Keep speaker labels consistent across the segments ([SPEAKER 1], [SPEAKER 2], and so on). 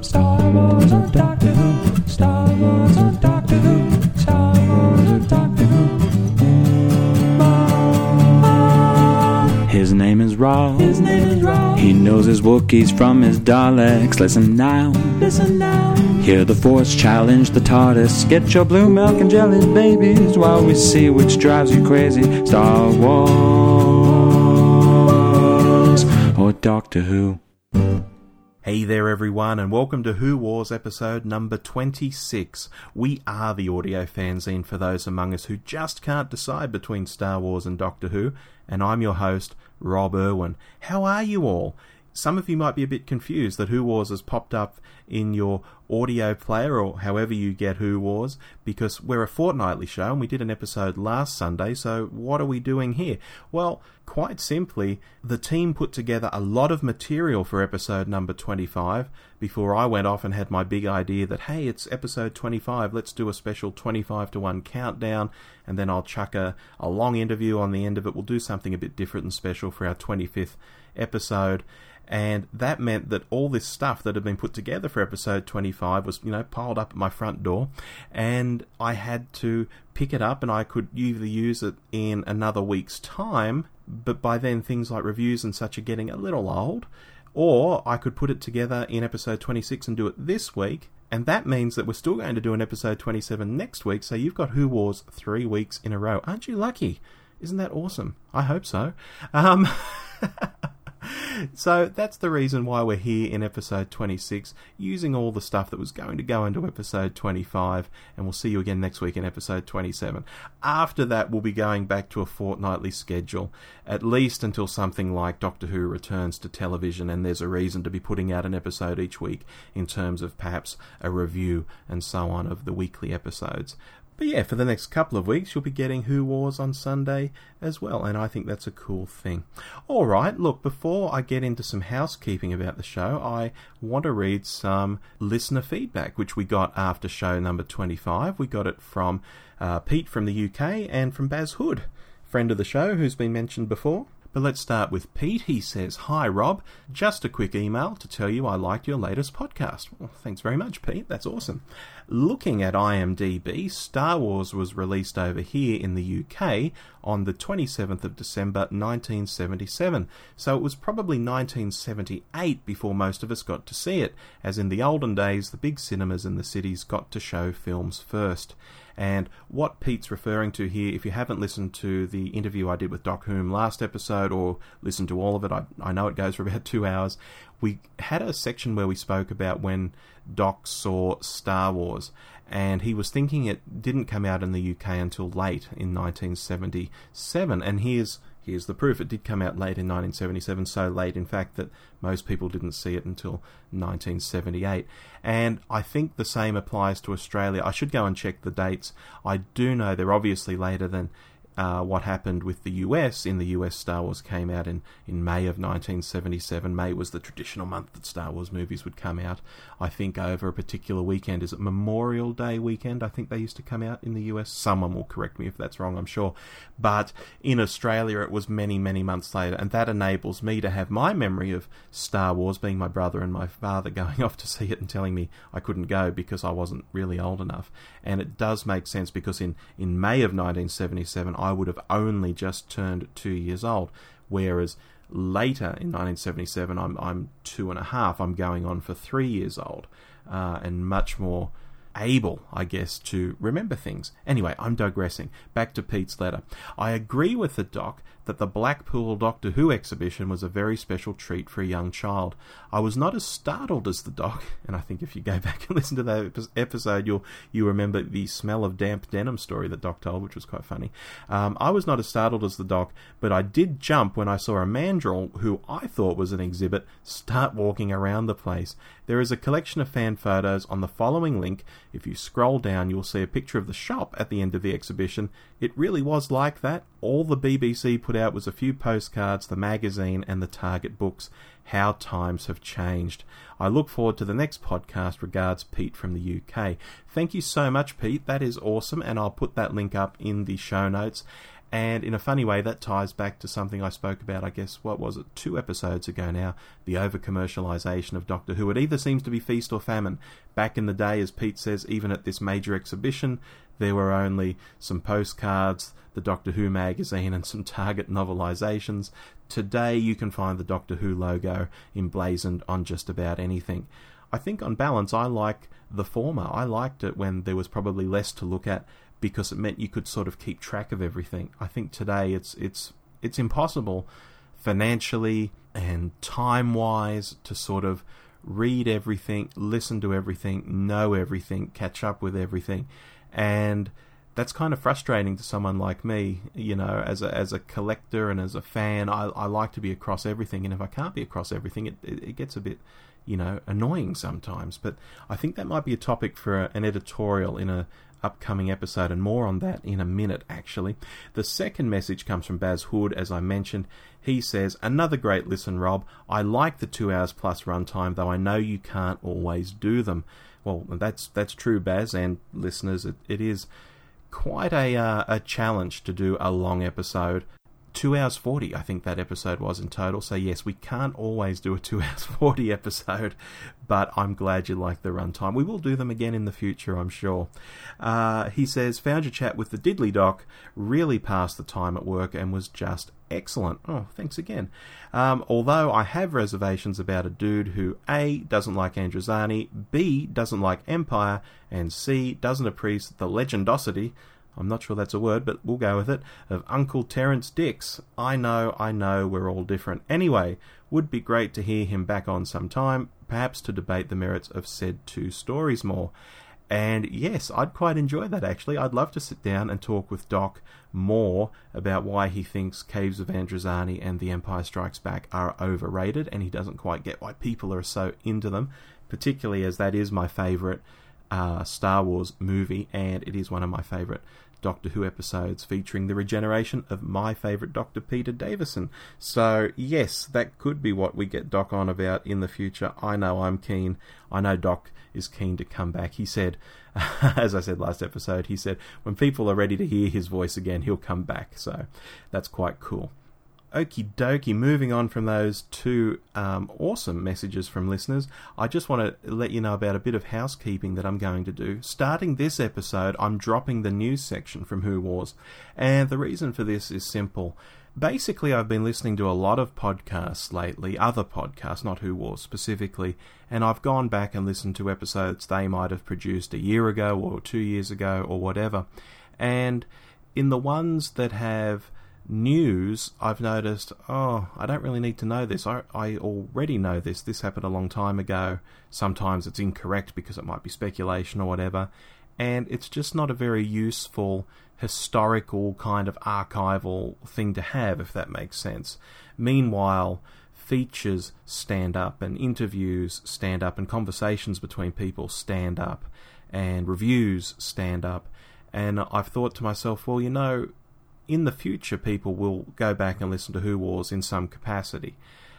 [SPEAKER 1] Star Wars or Doctor Who? Star Wars or Doctor Who? Star Wars or Doctor Who? His name is Rob. His name is Rob. He knows his Wookiees from his Daleks. Listen now. Listen now. Hear the Force challenge the TARDIS. Get your blue milk and jelly babies while we see which drives you crazy. Star Wars or Doctor Who.
[SPEAKER 2] Hey there everyone, and welcome to Who Wars episode number 26. We are the audio fanzine for those among us who just can't decide between Star Wars and Doctor Who, and I'm your host, Rob Irwin. How are you all? Some of you might be a bit confused that Who Wars has popped up in your audio player or however you get Who Wars, because we're a fortnightly show and we did an episode last Sunday, so what are we doing here? Well, quite simply, the team put together a lot of material for episode number 25 before I went off and had my big idea that, hey, it's episode 25, let's do a special 25 to 1 countdown, and then I'll chuck a long interview on the end of it. We'll do something a bit different and special for our 25th episode. And that meant that all this stuff that had been put together for episode 25 was, piled up at my front door, and I had to pick it up, and I could either use it in another week's time, but by then things like reviews and such are getting a little old, or I could put it together in episode 26 and do it this week, and that means that we're still going to do an episode 27 next week, so you've got Who Wars 3 weeks in a row. Aren't you lucky? Isn't that awesome? I hope so. So that's the reason why we're here in episode 26, using all the stuff that was going to go into episode 25, and we'll see you again next week in episode 27. After that, we'll be going back to a fortnightly schedule, at least until something like Doctor Who returns to television, and there's a reason to be putting out an episode each week in terms of perhaps a review and so on of the weekly episodes. But yeah, for the next couple of weeks, you'll be getting Who Wars on Sunday as well, and I think that's a cool thing. Alright, look, before I get into some housekeeping about the show, I want to read some listener feedback, which we got after show number 25. We got it from Pete from the UK and from Baz Hood, friend of the show who's been mentioned before. But let's start with Pete. He says, "Hi Rob, just a quick email to tell you I liked your latest podcast." Well, thanks very much, Pete. That's awesome. Looking at IMDb, Star Wars was released over here in the UK on the 27th of December 1977, so it was probably 1978 before most of us got to see it, as in the olden days the big cinemas in the cities got to show films first. And what Pete's referring to here, if you haven't listened to the interview I did with Doc Hume last episode, or listened to all of it, I know it goes for about 2 hours, we had a section where we spoke about when Doc saw Star Wars, and he was thinking it didn't come out in the UK until late in 1977, and here's the proof. It did come out late in 1977, so late, in fact, that most people didn't see it until 1978. And I think the same applies to Australia. I should go and check the dates. I do know they're obviously later than what happened with the US. In the US, Star Wars came out in May of 1977. May was the traditional month that Star Wars movies would come out, I think, over a particular weekend. Is it Memorial Day weekend? I think they used to come out in the US. Someone will correct me if that's wrong, I'm sure. But in Australia, it was many, many months later, and that enables me to have my memory of Star Wars, being my brother and my father going off to see it and telling me I couldn't go because I wasn't really old enough. And it does make sense, because in May of 1977, I would have only just turned 2 years old, whereas later in 1977, I'm 2.5. I'm going on for 3 years old, and much more able, I guess, to remember things. Anyway, I'm digressing. Back to Pete's letter. I agree with the doc that the Blackpool Doctor Who exhibition was a very special treat for a young child. I was not as startled as the doc, and I think if you go back and listen to that episode, you'll remember the smell of damp denim story that Doc told, which was quite funny. I was not as startled as the doc, but I did jump when I saw a mandrill, who I thought was an exhibit, start walking around the place. There is a collection of fan photos on the following link. If you scroll down, you'll see a picture of the shop at the end of the exhibition. It really was like that. All the BBC put out was a few postcards, the magazine, and the Target books. How times have changed. I look forward to the next podcast. Regards, Pete from the UK. Thank you so much, Pete. That is awesome, and I'll put that link up in the show notes. And in a funny way, that ties back to something I spoke about, I guess, 2 episodes ago now, the over-commercialisation of Doctor Who. It either seems to be feast or famine. Back in the day, as Pete says, even at this major exhibition, there were only some postcards, the Doctor Who magazine, and some Target novelisations. Today, you can find the Doctor Who logo emblazoned on just about anything. I think on balance, I like the former. I liked it when there was probably less to look at, because it meant you could sort of keep track of everything. I think today it's impossible financially and time-wise to sort of read everything, listen to everything, know everything, catch up with everything. And that's kind of frustrating to someone like me, you know, as a collector and as a fan. I like to be across everything, and if I can't be across everything, it gets a bit, you know, annoying sometimes. But I think that might be a topic for an editorial in a upcoming episode, and more on that in a minute, actually. The second message comes from Baz Hood, as I mentioned. He says, "Another great listen, Rob. I like the 2 hours plus runtime, though I know you can't always do them." Well, that's true, Baz, and listeners. It is quite a challenge to do a long episode. 2 hours 40, I think that episode was in total. So yes, we can't always do a 2 hours 40 episode, but I'm glad you like the runtime. We will do them again in the future, I'm sure. He says, "Found your chat with the Diddley Doc, really passed the time at work and was just excellent." Oh, thanks again. Although I have reservations about a dude who A, doesn't like Androzani, B, doesn't like Empire, and C, doesn't appreciate the legendosity, I'm not sure that's a word, but we'll go with it, of Uncle Terence Dix. I know, we're all different. Anyway, would be great to hear him back on sometime, perhaps to debate the merits of said 2 stories more. And yes, I'd quite enjoy that, actually. I'd love to sit down and talk with Doc more about why he thinks Caves of Androzani and The Empire Strikes Back are overrated, and he doesn't quite get why people are so into them, particularly as that is my favourite Star Wars movie, and it is one of my favourite Doctor Who episodes featuring the regeneration of my favourite Dr. Peter Davison. So yes, that could be what we get Doc on about in the future. I know I'm keen. I know Doc is keen to come back. He said, as I said last episode, he said when people are ready to hear his voice again, he'll come back. So that's quite cool. Okie dokie, moving on from those 2 awesome messages from listeners, I just want to let you know about a bit of housekeeping that I'm going to do. Starting this episode, I'm dropping the news section from Who Wars, and the reason for this is simple. Basically, I've been listening to a lot of podcasts lately, other podcasts, not Who Wars specifically, and I've gone back and listened to episodes they might have produced a year ago or 2 years ago or whatever. And in the ones that have news, I've noticed, I don't really need to know this. I already know this. This happened a long time ago. Sometimes it's incorrect because it might be speculation or whatever. And it's just not a very useful, historical kind of archival thing to have, if that makes sense. Meanwhile, features stand up, and interviews stand up, and conversations between people stand up, and reviews stand up. And I've thought to myself, well, you know, in the future, people will go back and listen to Who Wars in some capacity.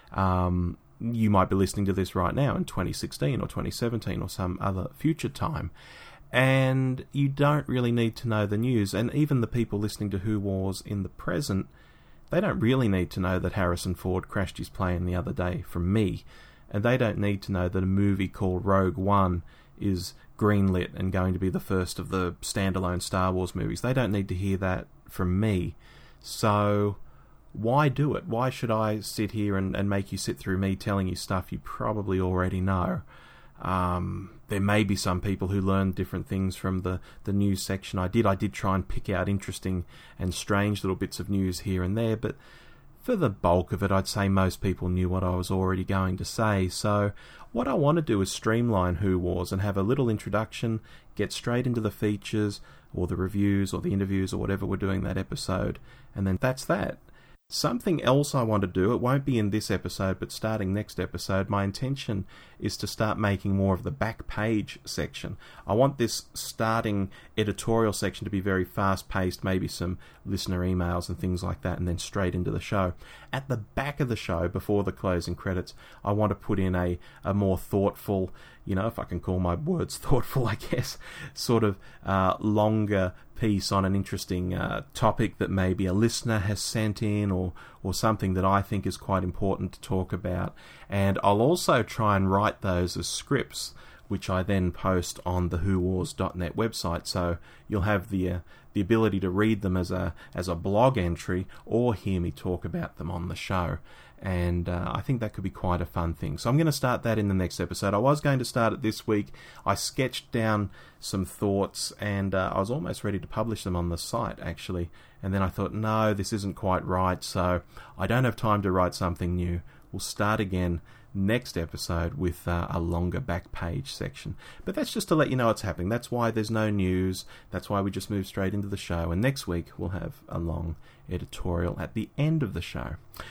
[SPEAKER 2] You might be listening to this right now in 2016 or 2017 or some other future time. And you don't really need to know the news. And even the people listening to Who Wars in the present, they don't really need to know that Harrison Ford crashed his plane the other day from me. And they don't need to know that a movie called Rogue One is greenlit and going to be the first of the standalone Star Wars movies. They don't need to hear that from me. So why do it? Why should I sit here and make you sit through me telling you stuff you probably already know? There may be some people who learn different things from the news section. I did try and pick out interesting and strange little bits of news here and there, but for the bulk of it, I'd say most people knew what I was already going to say. So what I want to do is streamline Who Wars and have a little introduction, get straight into the features or the reviews or the interviews or whatever we're doing that episode, and then that's that. Something else I want to do, it won't be in this episode, but starting next episode, my intention is to start making more of the back page section. I want this starting editorial section to be very fast-paced, maybe some listener emails and things like that, and then straight into the show. At the back of the show, before the closing credits, I want to put in a more thoughtful, if I can call my words thoughtful, I guess, sort of longer piece on an interesting topic that maybe a listener has sent in or something that I think is quite important to talk about. And I'll also try and write those as scripts, which I then post on the whowars.net website, so you'll have the ability to read them as a blog entry or hear me talk about them on the show. And I think that could be quite a fun thing. So I'm going to start that in the next episode. I was going to start it this week. I sketched down some thoughts, and I was almost ready to publish them on the site, actually. And then I thought, no, this isn't quite right, so I don't have time to write something new. We'll start again next episode with a longer back page section. But that's just to let you know what's happening. That's why there's no news. That's why we just move straight into the show. And next week we'll have a long editorial at the end of the show.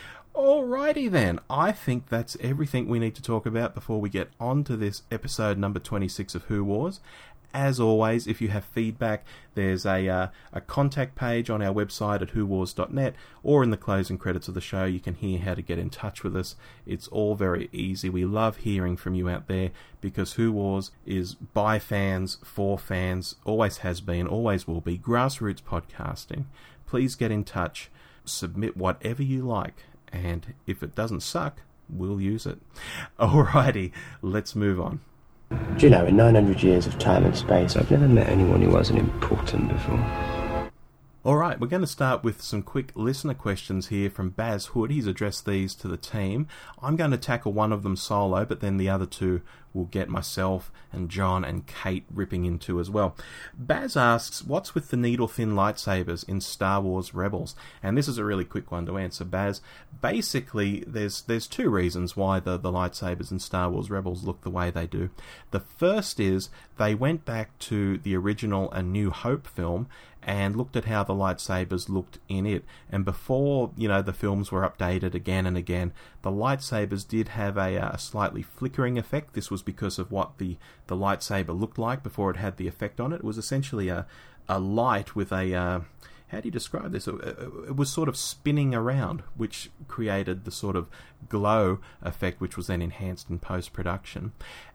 [SPEAKER 2] Alrighty then, I think that's everything we need to talk about before we get on to this episode number 26 of Who Wars. As always, if you have feedback, there's a contact page on our website at whowars.net, or in the closing credits of the show you can hear how to get in touch with us. It's all very easy. We love hearing from you out there, because Who Wars is by fans, for fans, always has been, always will be, grassroots podcasting. Please get in touch, submit whatever you like, and if it doesn't suck, we'll use it. Alrighty, let's move on.
[SPEAKER 3] Do you know, in 900 years of time and space, I've never met anyone who wasn't important before.
[SPEAKER 2] Alright, we're going to start with some quick listener questions here from Baz Hood. He's addressed these to the team. I'm going to tackle one of them solo, but then the other two will get myself and John and Kate ripping into as well. Baz asks, what's with the needle-thin lightsabers in Star Wars Rebels? And this is a really quick one to answer, Baz. Basically, there's two reasons why the lightsabers in Star Wars Rebels look the way they do. The first is they went back to the original A New Hope film and looked at how the lightsabers looked in it. And before, the films were updated again and again, the lightsabers did have a slightly flickering effect. This was because of what the lightsaber looked like before it had the effect on it. It was essentially a light with a... how do you describe this? It was sort of spinning around, which created the sort of glow effect, which was then enhanced in post-production.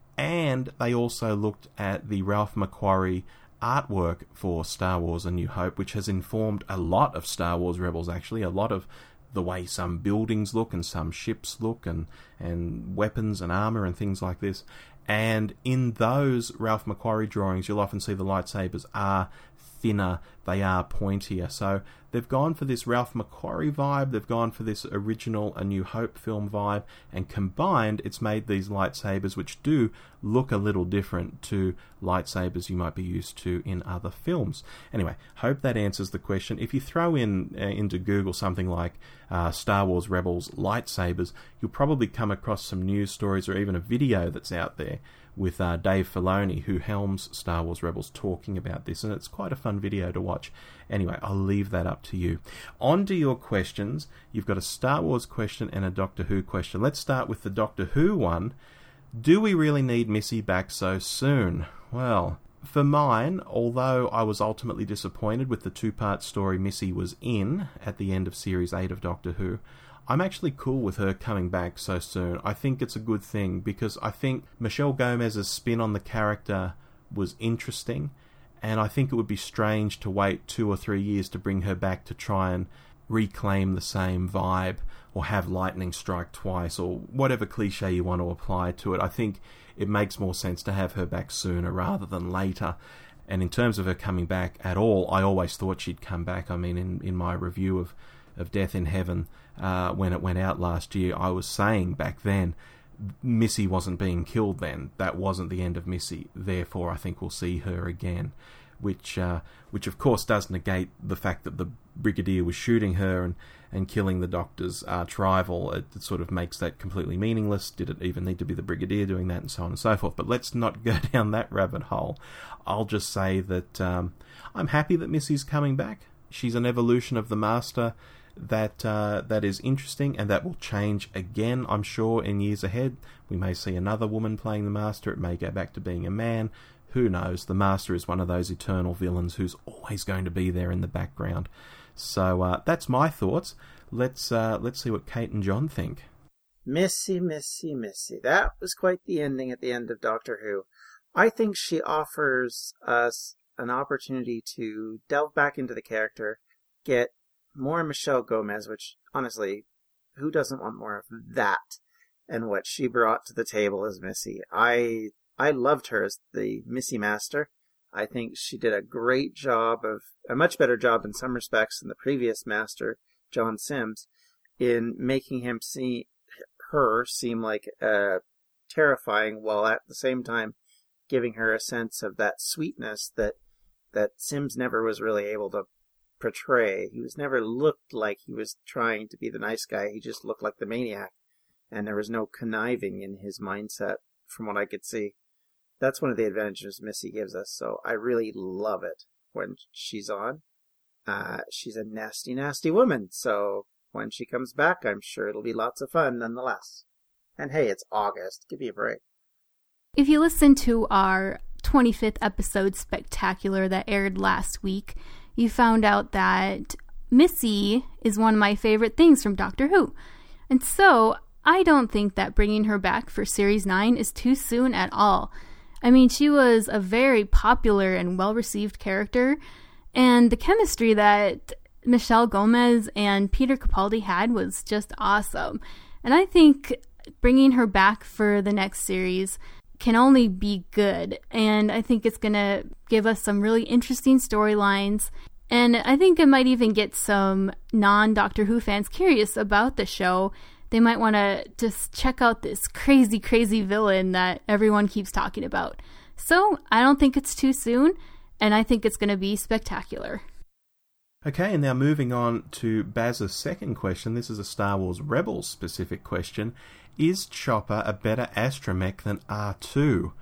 [SPEAKER 2] And they also looked at the Ralph McQuarrie artwork for Star Wars A New Hope, which has informed a lot of Star Wars Rebels, actually. A lot of the way some buildings look and some ships look and weapons and armor and things like this. And in those Ralph McQuarrie drawings, you'll often see the lightsabers are thinner, they are pointier. So they've gone for this Ralph McQuarrie vibe, they've gone for this original A New Hope film vibe, and combined it's made these lightsabers, which do look a little different to lightsabers you might be used to in other films. Anyway, hope that answers the question. If you throw in into Google something like Star Wars Rebels lightsabers, you'll probably come across some news stories or even a video that's out there with Dave Filoni, who helms Star Wars Rebels, talking about this, and it's quite a fun video to watch. Anyway, I'll leave that up to you. On to your questions. You've got a Star Wars question and a Doctor Who question. Let's start with the Doctor Who one. Do we really need Missy back so soon? Well, for mine, although I was ultimately disappointed with the two-part story Missy was in at the end of Series 8 of Doctor Who, I'm actually cool with her coming back so soon. I think it's a good thing, because I think Michelle Gomez's spin on the character was interesting, and I think it would be strange to wait 2 or 3 years to bring her back to try and reclaim the same vibe, or have lightning strike twice, or whatever cliche you want to apply to it. I think it makes more sense to have her back sooner rather than later. And in terms of her coming back at all, I always thought she'd come back. I mean, in my review of Death in Heaven, when it went out last year, I was saying back then, Missy wasn't being killed then. That wasn't the end of Missy. Therefore, I think we'll see her again. Which of course does negate the fact that the Brigadier was shooting her and killing the Doctor's arch-rival. It sort of makes that completely meaningless. Did it even need to be the Brigadier doing that, and so on and so forth? But let's not go down that rabbit hole. I'll just say that I'm happy that Missy's coming back. She's an evolution of the Master. that is interesting, and that will change again, I'm sure, in years ahead. We may see another woman playing the Master. It may go back to being a man. Who knows? The Master is one of those eternal villains who's always going to be there in the background. So that's my thoughts. Let's see what Kate and John think.
[SPEAKER 4] Missy, Missy, Missy. That was quite the ending at the end of Doctor Who. I think she offers us an opportunity to delve back into the character, get more Michelle Gomez, which, honestly, who doesn't want more of that? And what she brought to the table as Missy. I loved her as the Missy Master. I think she did a great job a much better job in some respects than the previous Master, John Sims, in making her seem like terrifying, while at the same time giving her a sense of that sweetness that Sims never was really able to portray. He was never looked like he was trying to be the nice guy. He just looked like the maniac, and there was no conniving in his mindset from what I could see. That's one of the advantages Missy gives us, so I really love it when she's on. She's a nasty, nasty woman, so when she comes back, I'm sure it'll be lots of fun nonetheless. And hey, it's August. Give me a break.
[SPEAKER 5] If you listen to our 25th episode Spectacular that aired last week, you found out that Missy is one of my favorite things from Doctor Who. And so, I don't think that bringing her back for Series 9 is too soon at all. I mean, she was a very popular and well-received character, and the chemistry that Michelle Gomez and Peter Capaldi had was just awesome. And I think bringing her back for the next series can only be good, and I think it's going to give us some really interesting storylines, and I think it might even get some non-Doctor Who fans curious about the show. They might want to just check out this crazy, crazy villain that everyone keeps talking about. So, I don't think it's too soon, and I think it's going to be spectacular.
[SPEAKER 2] Okay, and now moving on to Baz's second question. This is a Star Wars Rebels specific question. Is Chopper a better astromech than R2?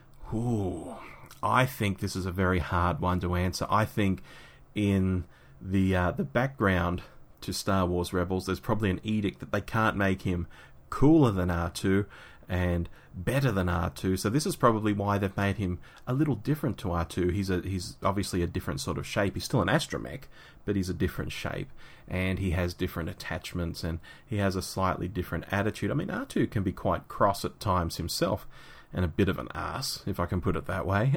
[SPEAKER 2] Ooh, I think this is a very hard one to answer. I think in the background to Star Wars Rebels, there's probably an edict that they can't make him cooler than R2 and better than R2. So this is probably why they've made him a little different to R2. He's obviously a different sort of shape. He's still an astromech, but he's a different shape, and he has different attachments, and he has a slightly different attitude. I mean, R2 can be quite cross at times himself, and a bit of an ass, if I can put it that way.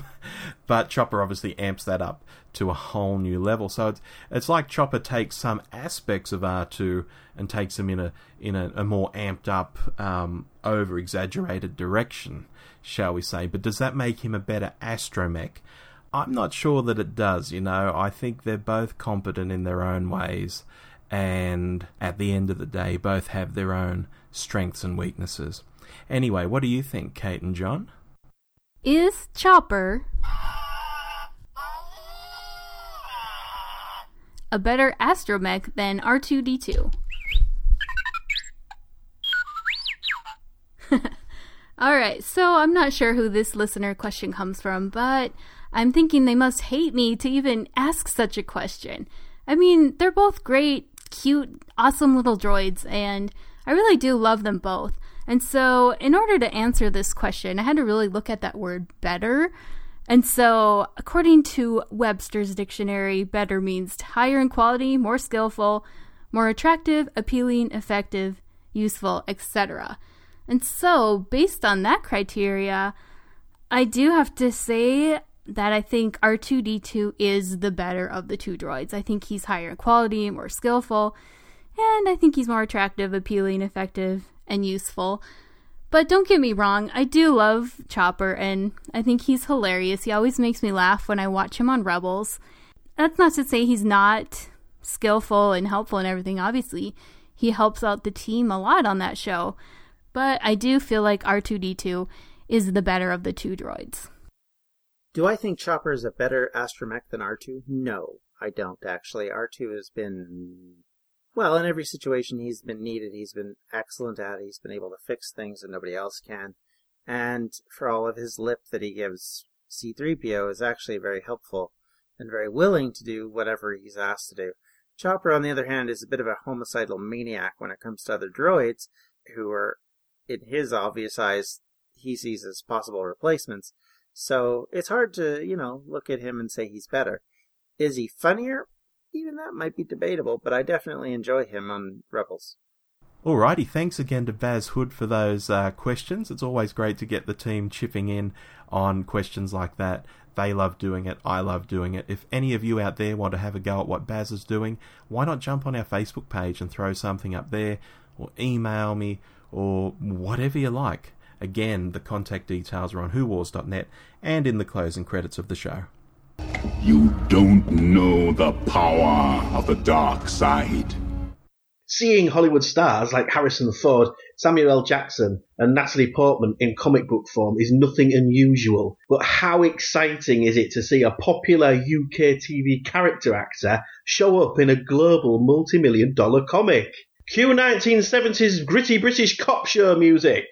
[SPEAKER 2] But Chopper obviously amps that up to a whole new level. So it's like Chopper takes some aspects of R2 and takes them in a more amped up, over-exaggerated direction, shall we say. But does that make him a better astromech? I'm not sure that it does, you know. I think they're both competent in their own ways, and at the end of the day, both have their own strengths and weaknesses. Anyway, what do you think, Kate and John?
[SPEAKER 5] Is Chopper a better astromech than R2-D2? Alright, so I'm not sure who this listener question comes from, but I'm thinking they must hate me to even ask such a question. I mean, they're both great, cute, awesome little droids, and I really do love them both. And so, in order to answer this question, I had to really look at that word better. And so, according to Webster's dictionary, better means higher in quality, more skillful, more attractive, appealing, effective, useful, etc. And so, based on that criteria, I do have to say that I think R2-D2 is the better of the two droids. I think he's higher in quality, more skillful, and I think he's more attractive, appealing, effective, and useful. But don't get me wrong, I do love Chopper, and I think he's hilarious. He always makes me laugh when I watch him on Rebels. That's not to say he's not skillful and helpful and everything. Obviously, he helps out the team a lot on that show. But I do feel like R2-D2 is the better of the two droids.
[SPEAKER 4] Do I think Chopper is a better astromech than R2? No, I don't, actually. R2 has been, well, in every situation he's been needed, he's been excellent at it. He's been able to fix things that nobody else can. And for all of his lip that he gives, C-3PO is actually very helpful and very willing to do whatever he's asked to do. Chopper, on the other hand, is a bit of a homicidal maniac when it comes to other droids, who are, in his obvious eyes, he sees as possible replacements. So it's hard to, look at him and say he's better. Is he funnier? Even that might be debatable, but I definitely enjoy him on Rebels.
[SPEAKER 2] Alrighty, thanks again to Baz Hood for those questions. It's always great to get the team chipping in on questions like that. They love doing it. I love doing it. If any of you out there want to have a go at what Baz is doing, why not jump on our Facebook page and throw something up there, or email me, or whatever you like. Again, the contact details are on whowars.net and in the closing credits of the show.
[SPEAKER 6] You don't know the power of the dark side.
[SPEAKER 7] Seeing Hollywood stars like Harrison Ford, Samuel L. Jackson and Natalie Portman in comic book form is nothing unusual. But how exciting is it to see a popular UK TV character actor show up in a global multi-million-dollar comic? Cue 1970s gritty British cop show music.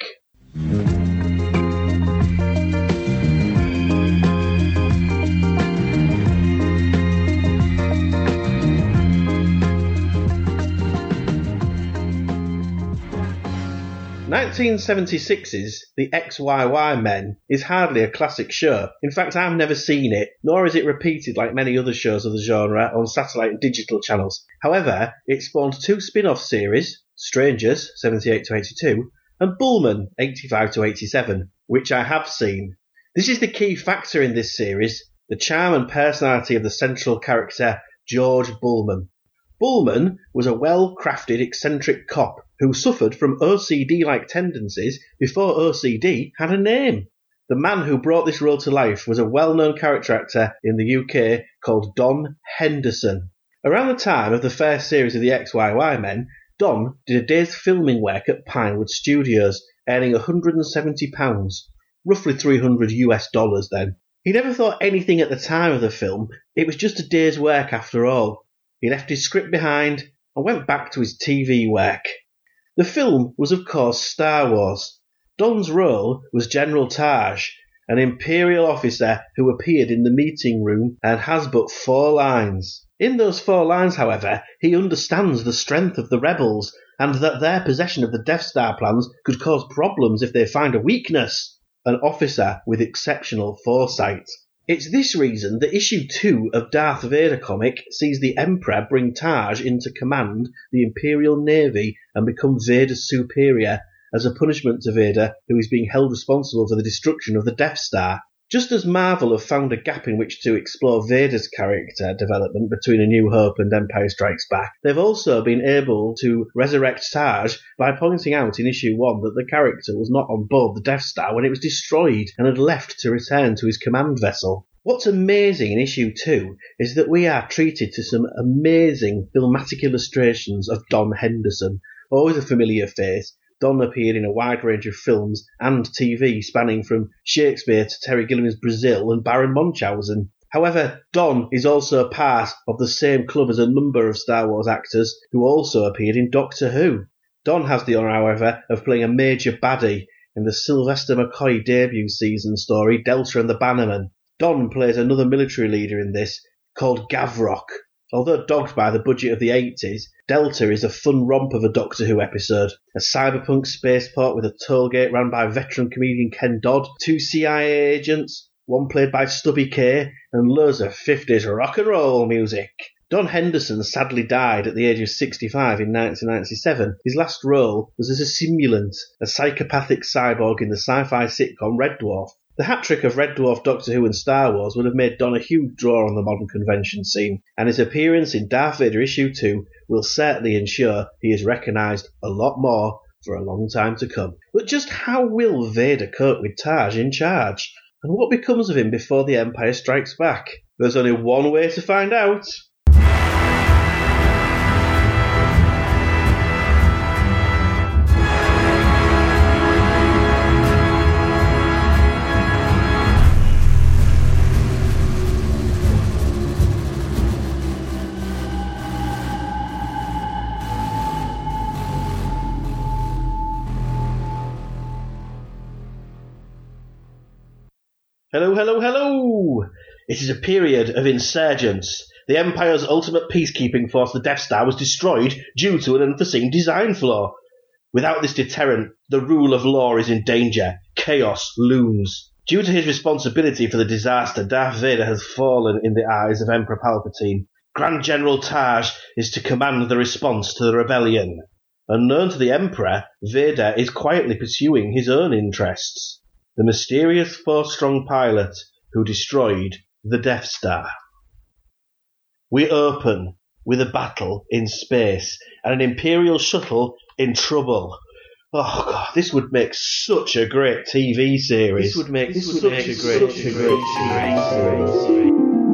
[SPEAKER 7] 1976's The XYY Men is hardly a classic show. In fact, I've never seen it, nor is it repeated like many other shows of the genre on satellite and digital channels. However, it spawned two spin-off series, Strangers, 78-82, and Bullman, 85-87, which I have seen. This is the key factor in this series, the charm and personality of the central character, George Bullman. Bullman was a well-crafted, eccentric cop who suffered from OCD-like tendencies before OCD had a name. The man who brought this role to life was a well-known character actor in the UK called Don Henderson. Around the time of the first series of the XYY Men, Don did a day's filming work at Pinewood Studios, earning £170, roughly $300 then. He never thought anything at the time of the film, it was just a day's work after all. He left his script behind and went back to his TV work. The film was, of course, Star Wars. Don's role was General Taj, an Imperial officer who appeared in the meeting room and has but 4 lines. In those 4 lines, however, he understands the strength of the rebels and that their possession of the Death Star plans could cause problems if they find a weakness. An officer with exceptional foresight. It's this reason that issue 2 of Darth Vader comic sees the Emperor bring Taj into command the Imperial Navy and become Vader's superior as a punishment to Vader, who is being held responsible for the destruction of the Death Star. Just as Marvel have found a gap in which to explore Vader's character development between A New Hope and Empire Strikes Back, they've also been able to resurrect Taj by pointing out in issue 1 that the character was not on board the Death Star when it was destroyed and had left to return to his command vessel. What's amazing in issue 2 is that we are treated to some amazing filmatic illustrations of Don Henderson. Always a familiar face, Don appeared in a wide range of films and TV spanning from Shakespeare to Terry Gilliam's Brazil and Baron Munchausen. However, Don is also part of the same club as a number of Star Wars actors who also appeared in Doctor Who. Don has the honour, however, of playing a major baddie in the Sylvester McCoy debut season story Delta and the Bannermen. Don plays another military leader in this, called Gavrok. Although dogged by the budget of the 80s, Delta is a fun romp of a Doctor Who episode. A cyberpunk spaceport with a tollgate ran by veteran comedian Ken Dodd, 2 CIA agents, one played by Stubby K, and loads of 50s rock and roll music. Don Henderson sadly died at the age of 65 in 1997. His last role was as a simulant, a psychopathic cyborg in the sci-fi sitcom Red Dwarf. The hat-trick of Red Dwarf, Doctor Who and Star Wars would have made Don a huge draw on the modern convention scene, and his appearance in Darth Vader issue 2 will certainly ensure he is recognised a lot more for a long time to come. But just how will Vader cope with Taj in charge? And what becomes of him before the Empire Strikes Back? There's only one way to find out. Hello, hello, hello! It is a period of insurgence. The Empire's ultimate peacekeeping force, the Death Star, was destroyed due to an unforeseen design flaw. Without this deterrent, the rule of law is in danger. Chaos looms. Due to his responsibility for the disaster, Darth Vader has fallen in the eyes of Emperor Palpatine. Grand General Taj is to command the response to the rebellion. Unknown to the Emperor, Vader is quietly pursuing his own interests. The mysterious Force-strong pilot who destroyed the Death Star. We open with a battle in space and an Imperial shuttle in trouble. Oh God, this would make such a great TV series. This would make such a great series.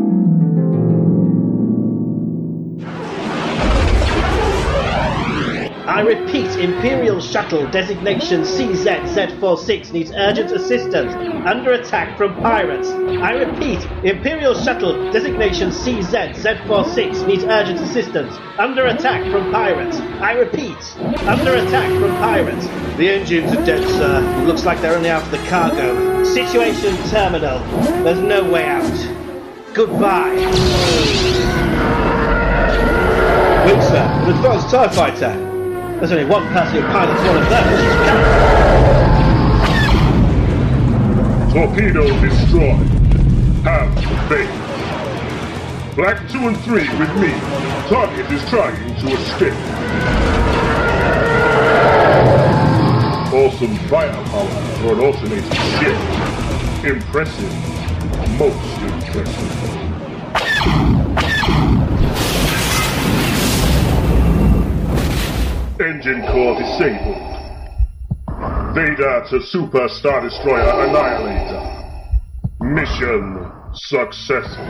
[SPEAKER 7] I repeat, Imperial Shuttle designation CZ-Z46 needs urgent assistance. Under attack from pirates. I repeat, Imperial Shuttle designation CZ-Z46 needs urgent assistance. Under attack from pirates. I repeat, under attack from pirates. The engines are dead, sir. It looks like they're only after the cargo. Situation terminal. There's no way out. Goodbye. Wait, sir. An advanced TIE fighter. There's only one person who pilots one of those.
[SPEAKER 6] Torpedo destroyed. Have faith. Black 2 and 3 with me. Target is trying to escape. Awesome firepower for an alternating ship. Impressive. Most impressive. Engine core disabled. Vader to Super Star Destroyer Annihilator. Mission successful.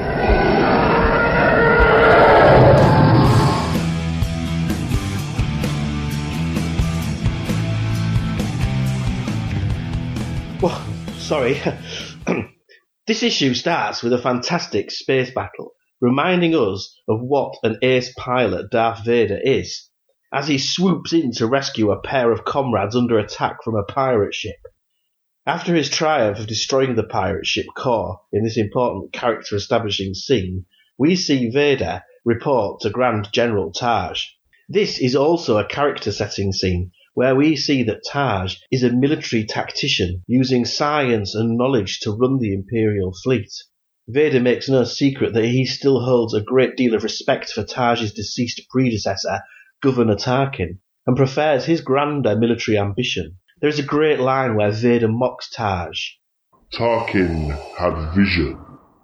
[SPEAKER 7] Well, sorry. This issue starts with a fantastic space battle, reminding us of what an ace pilot Darth Vader is, as he swoops in to rescue a pair of comrades under attack from a pirate ship. After his triumph of destroying the pirate ship core in this important character-establishing scene, we see Vader report to Grand General Taj. This is also a character-setting scene where we see that Taj is a military tactician using science and knowledge to run the Imperial fleet. Vader makes no secret that he still holds a great deal of respect for Taj's deceased predecessor, Governor Tarkin, and prefers his grander military ambition. There is a great line where Vader mocks Taj.
[SPEAKER 6] Tarkin had vision.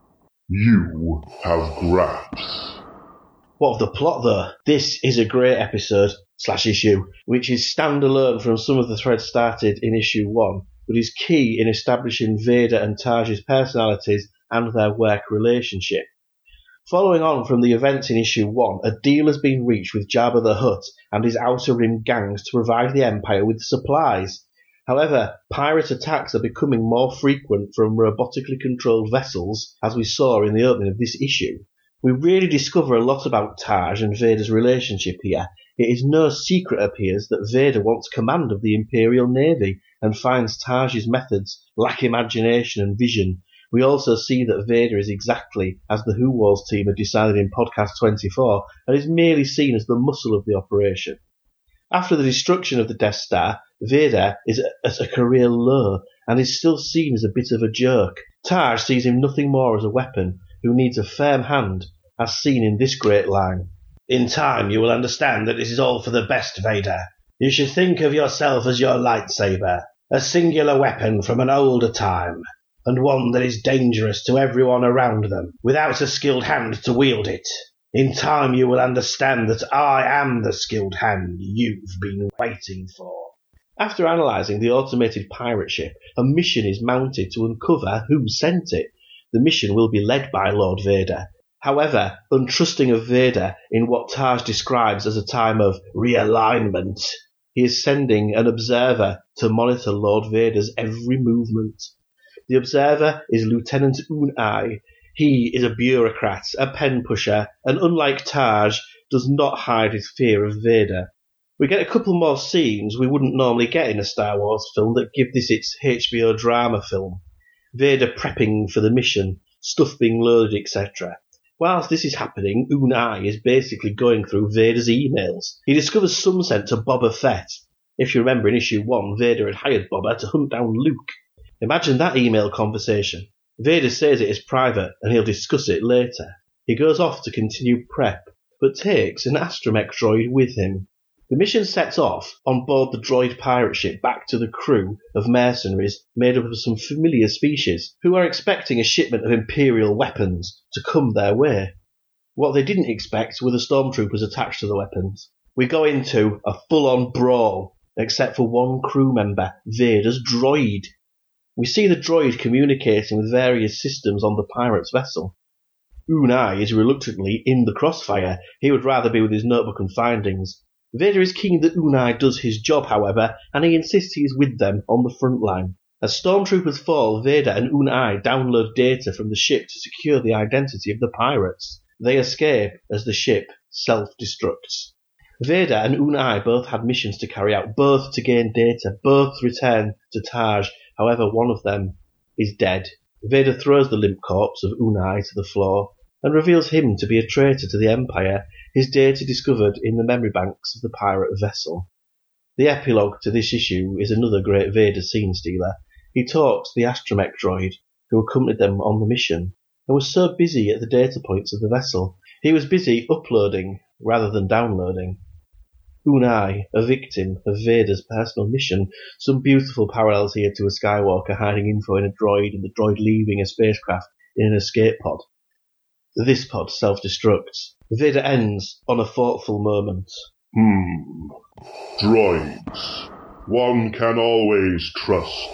[SPEAKER 6] You have graphs.
[SPEAKER 7] What of the plot, though? This is a great episode/issue, which is standalone from some of the threads started in issue 1, but is key in establishing Vader and Taj's personalities and their work relationship. Following on from the events in issue 1, a deal has been reached with Jabba the Hutt and his Outer Rim gangs to provide the Empire with supplies. However, pirate attacks are becoming more frequent from robotically controlled vessels, as we saw in the opening of this issue. We really discover a lot about Taj and Vader's relationship here. It is no secret, it appears, that Vader wants command of the Imperial Navy and finds Taj's methods lack imagination and vision. We also see that Vader is exactly as the Who Wars team had decided in Podcast 24 and is merely seen as the muscle of the operation. After the destruction of the Death Star, Vader is at a career low and is still seen as a bit of a jerk. Taj sees him nothing more as a weapon who needs a firm hand, as seen in this great line. In time you will understand that this is all for the best, Vader. You should think of yourself as your lightsaber, a singular weapon from an older time, and one that is dangerous to everyone around them, without a skilled hand to wield it. In time you will understand that I am the skilled hand you've been waiting for. After analysing the automated pirate ship, a mission is mounted to uncover who sent it. The mission will be led by Lord Vader. However, untrusting of Vader in what Taj describes as a time of realignment, he is sending an observer to monitor Lord Vader's every movement. The observer is Lieutenant Un-Ai. He is a bureaucrat, a pen pusher, and unlike Taj, does not hide his fear of Vader. We get a couple more scenes we wouldn't normally get in a Star Wars film that give this its HBO drama film. Vader prepping for the mission, stuff being loaded, etc. Whilst this is happening, Unai is basically going through Vader's emails. He discovers some sent to Boba Fett. If you remember in issue 1, Vader had hired Boba to hunt down Luke. Imagine that email conversation. Vader says it is private and he'll discuss it later. He goes off to continue prep, but takes an astromech droid with him. The mission sets off on board the droid pirate ship back to the crew of mercenaries made up of some familiar species who are expecting a shipment of Imperial weapons to come their way. What they didn't expect were the stormtroopers attached to the weapons. We go into a full-on brawl, except for one crew member, Vader's droid. We see the droid communicating with various systems on the pirate's vessel. Unai is reluctantly in the crossfire. He would rather be with his notebook and findings. Vader is keen that Unai does his job, however, and he insists he is with them on the front line. As stormtroopers fall, Vader and Unai download data from the ship to secure the identity of the pirates. They escape as the ship self-destructs. Vader and Unai both had missions to carry out, both to gain data, both return to Taj. However, one of them is dead. Vader throws the limp corpse of Unai to the floor and reveals him to be a traitor to the Empire, his data discovered in the memory banks of the pirate vessel. The epilogue to this issue is another great Vader scene stealer. He talks to the astromech droid who accompanied them on the mission and was so busy at the data points of the vessel. He was busy uploading rather than downloading. Unai, a victim of Vader's personal mission, some beautiful parallels here to a Skywalker hiding info in a droid and the droid leaving a spacecraft in an escape pod. This pod self-destructs. Vader ends on a thoughtful moment.
[SPEAKER 6] Droids. One can always trust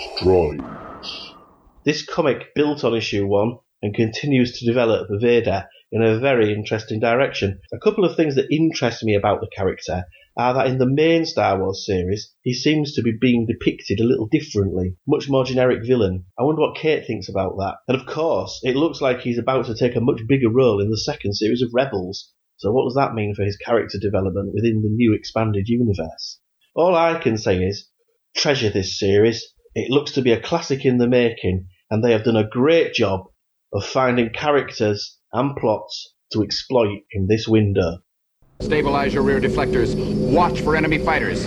[SPEAKER 6] droids.
[SPEAKER 7] This comic built on issue 1 and continues to develop Vader in a very interesting direction. A couple of things that interest me about the character are that in the main Star Wars series, he seems to be being depicted a little differently, much more generic villain. I wonder what Kate thinks about that. And of course, it looks like he's about to take a much bigger role in the second series of Rebels. So what does that mean for his character development within the new expanded universe? All I can say is, treasure this series. It looks to be a classic in the making, and they have done a great job of finding characters and plots to exploit in this window.
[SPEAKER 8] Stabilize your rear deflectors. Watch for enemy fighters.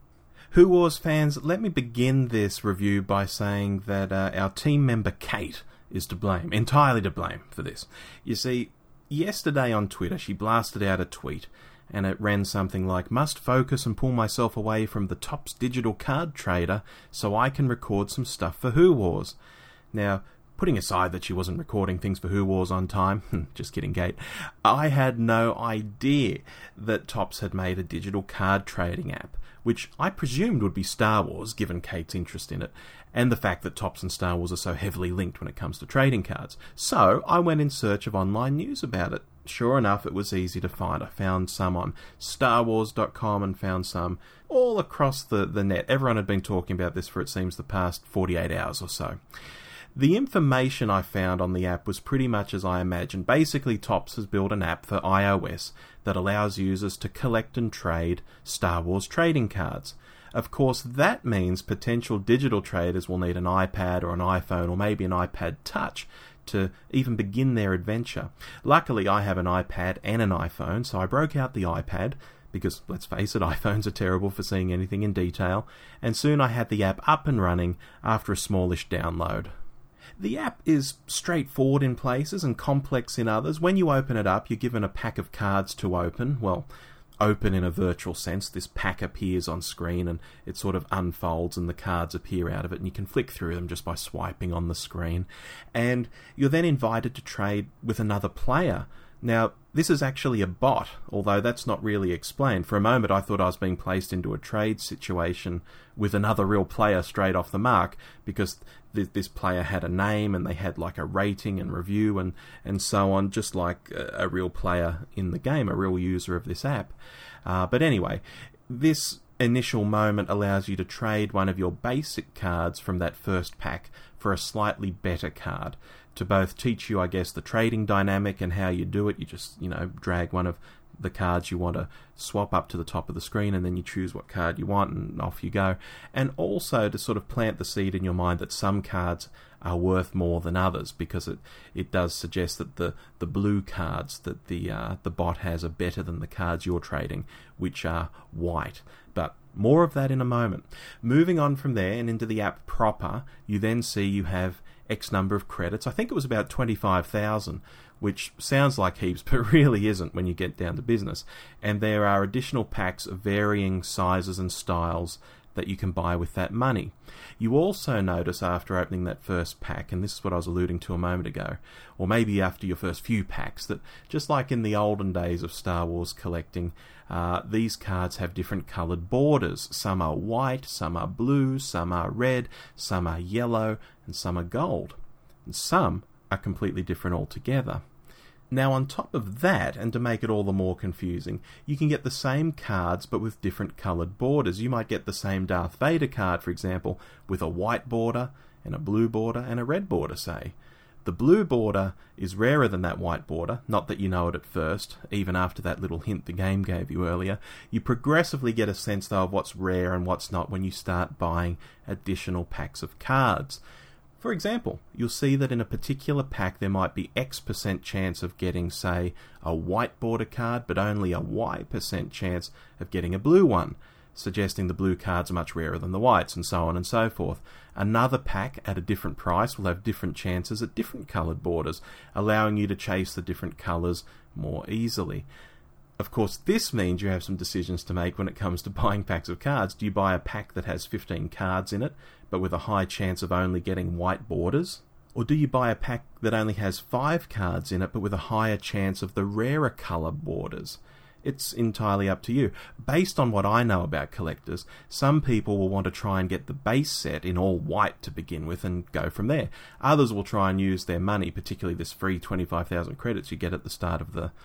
[SPEAKER 2] Who Wars fans, let me begin this review by saying that our team member Kate is to blame, entirely to blame for this. You see, yesterday on Twitter she blasted out a tweet and it ran something like, "Must focus and pull myself away from the Topps digital card trader so I can record some stuff for Who Wars." Now, putting aside that she wasn't recording things for Who Wars on time, just kidding, Kate, I had no idea that Topps had made a digital card trading app, which I presumed would be Star Wars, given Kate's interest in it, and the fact that Topps and Star Wars are so heavily linked when it comes to trading cards. So I went in search of online news about it. Sure enough, it was easy to find. I found some on StarWars.com and found some all across the net. Everyone had been talking about this for, it seems, the past 48 hours or so. The information I found on the app was pretty much as I imagined. Basically, Topps has built an app for iOS that allows users to collect and trade Star Wars trading cards. Of course, that means potential digital traders will need an iPad or an iPhone or maybe an iPad Touch to even begin their adventure. Luckily, I have an iPad and an iPhone, so I broke out the iPad, because, let's face it, iPhones are terrible for seeing anything in detail, and soon I had the app up and running after a smallish download. The app is straightforward in places and complex in others. When you open it up, you're given a pack of cards to open. Well, open in a virtual sense. This pack appears on screen and it sort of unfolds and the cards appear out of it and you can flick through them just by swiping on the screen. And you're then invited to trade with another player. Now, this is actually a bot, although that's not really explained. For a moment, I thought I was being placed into a trade situation with another real player straight off the mark, because this player had a name and they had like a rating and review and so on, just like a real player in the game, a real user of this app. But anyway, this initial moment allows you to trade one of your basic cards from that first pack for a slightly better card, to both teach you, I guess, the trading dynamic and how you do it. You just, drag one of the cards you want to swap up to the top of the screen, and then you choose what card you want and off you go. And also to sort of plant the seed in your mind that some cards are worth more than others, because it does suggest that the blue cards that the bot has are better than the cards you're trading, which are white. But more of that in a moment. Moving on from there and into the app proper, you then see you have X number of credits. I think it was about 25,000, which sounds like heaps, but really isn't when you get down to business. And there are additional packs of varying sizes and styles that you can buy with that money. You also notice after opening that first pack, and this is what I was alluding to a moment ago, or maybe after your first few packs, that just like in the olden days of Star Wars collecting, these cards have different coloured borders. Some are white, some are blue, some are red, some are yellow, and some are gold. And some are completely different altogether. Now, on top of that, and to make it all the more confusing, you can get the same cards but with different coloured borders. You might get the same Darth Vader card, for example, with a white border and a blue border and a red border, say. The blue border is rarer than that white border, not that you know it at first, even after that little hint the game gave you earlier. You progressively get a sense, though, of what's rare and what's not when you start buying additional packs of cards. For example, you'll see that in a particular pack there might be X% chance of getting, say, a white border card, but only a Y% chance of getting a blue one, suggesting the blue cards are much rarer than the whites, and so on and so forth. Another pack at a different price will have different chances at different coloured borders, allowing you to chase the different colours more easily. Of course, this means you have some decisions to make when it comes to buying packs of cards. Do you buy a pack that has 15 cards in it, but with a high chance of only getting white borders? Or do you buy a pack that only has 5 cards in it, but with a higher chance of the rarer colour borders? It's entirely up to you. Based on what I know about collectors, some people will want to try and get the base set in all white to begin with and go from there. Others will try and use their money, particularly this free 25,000 credits you get at the start of the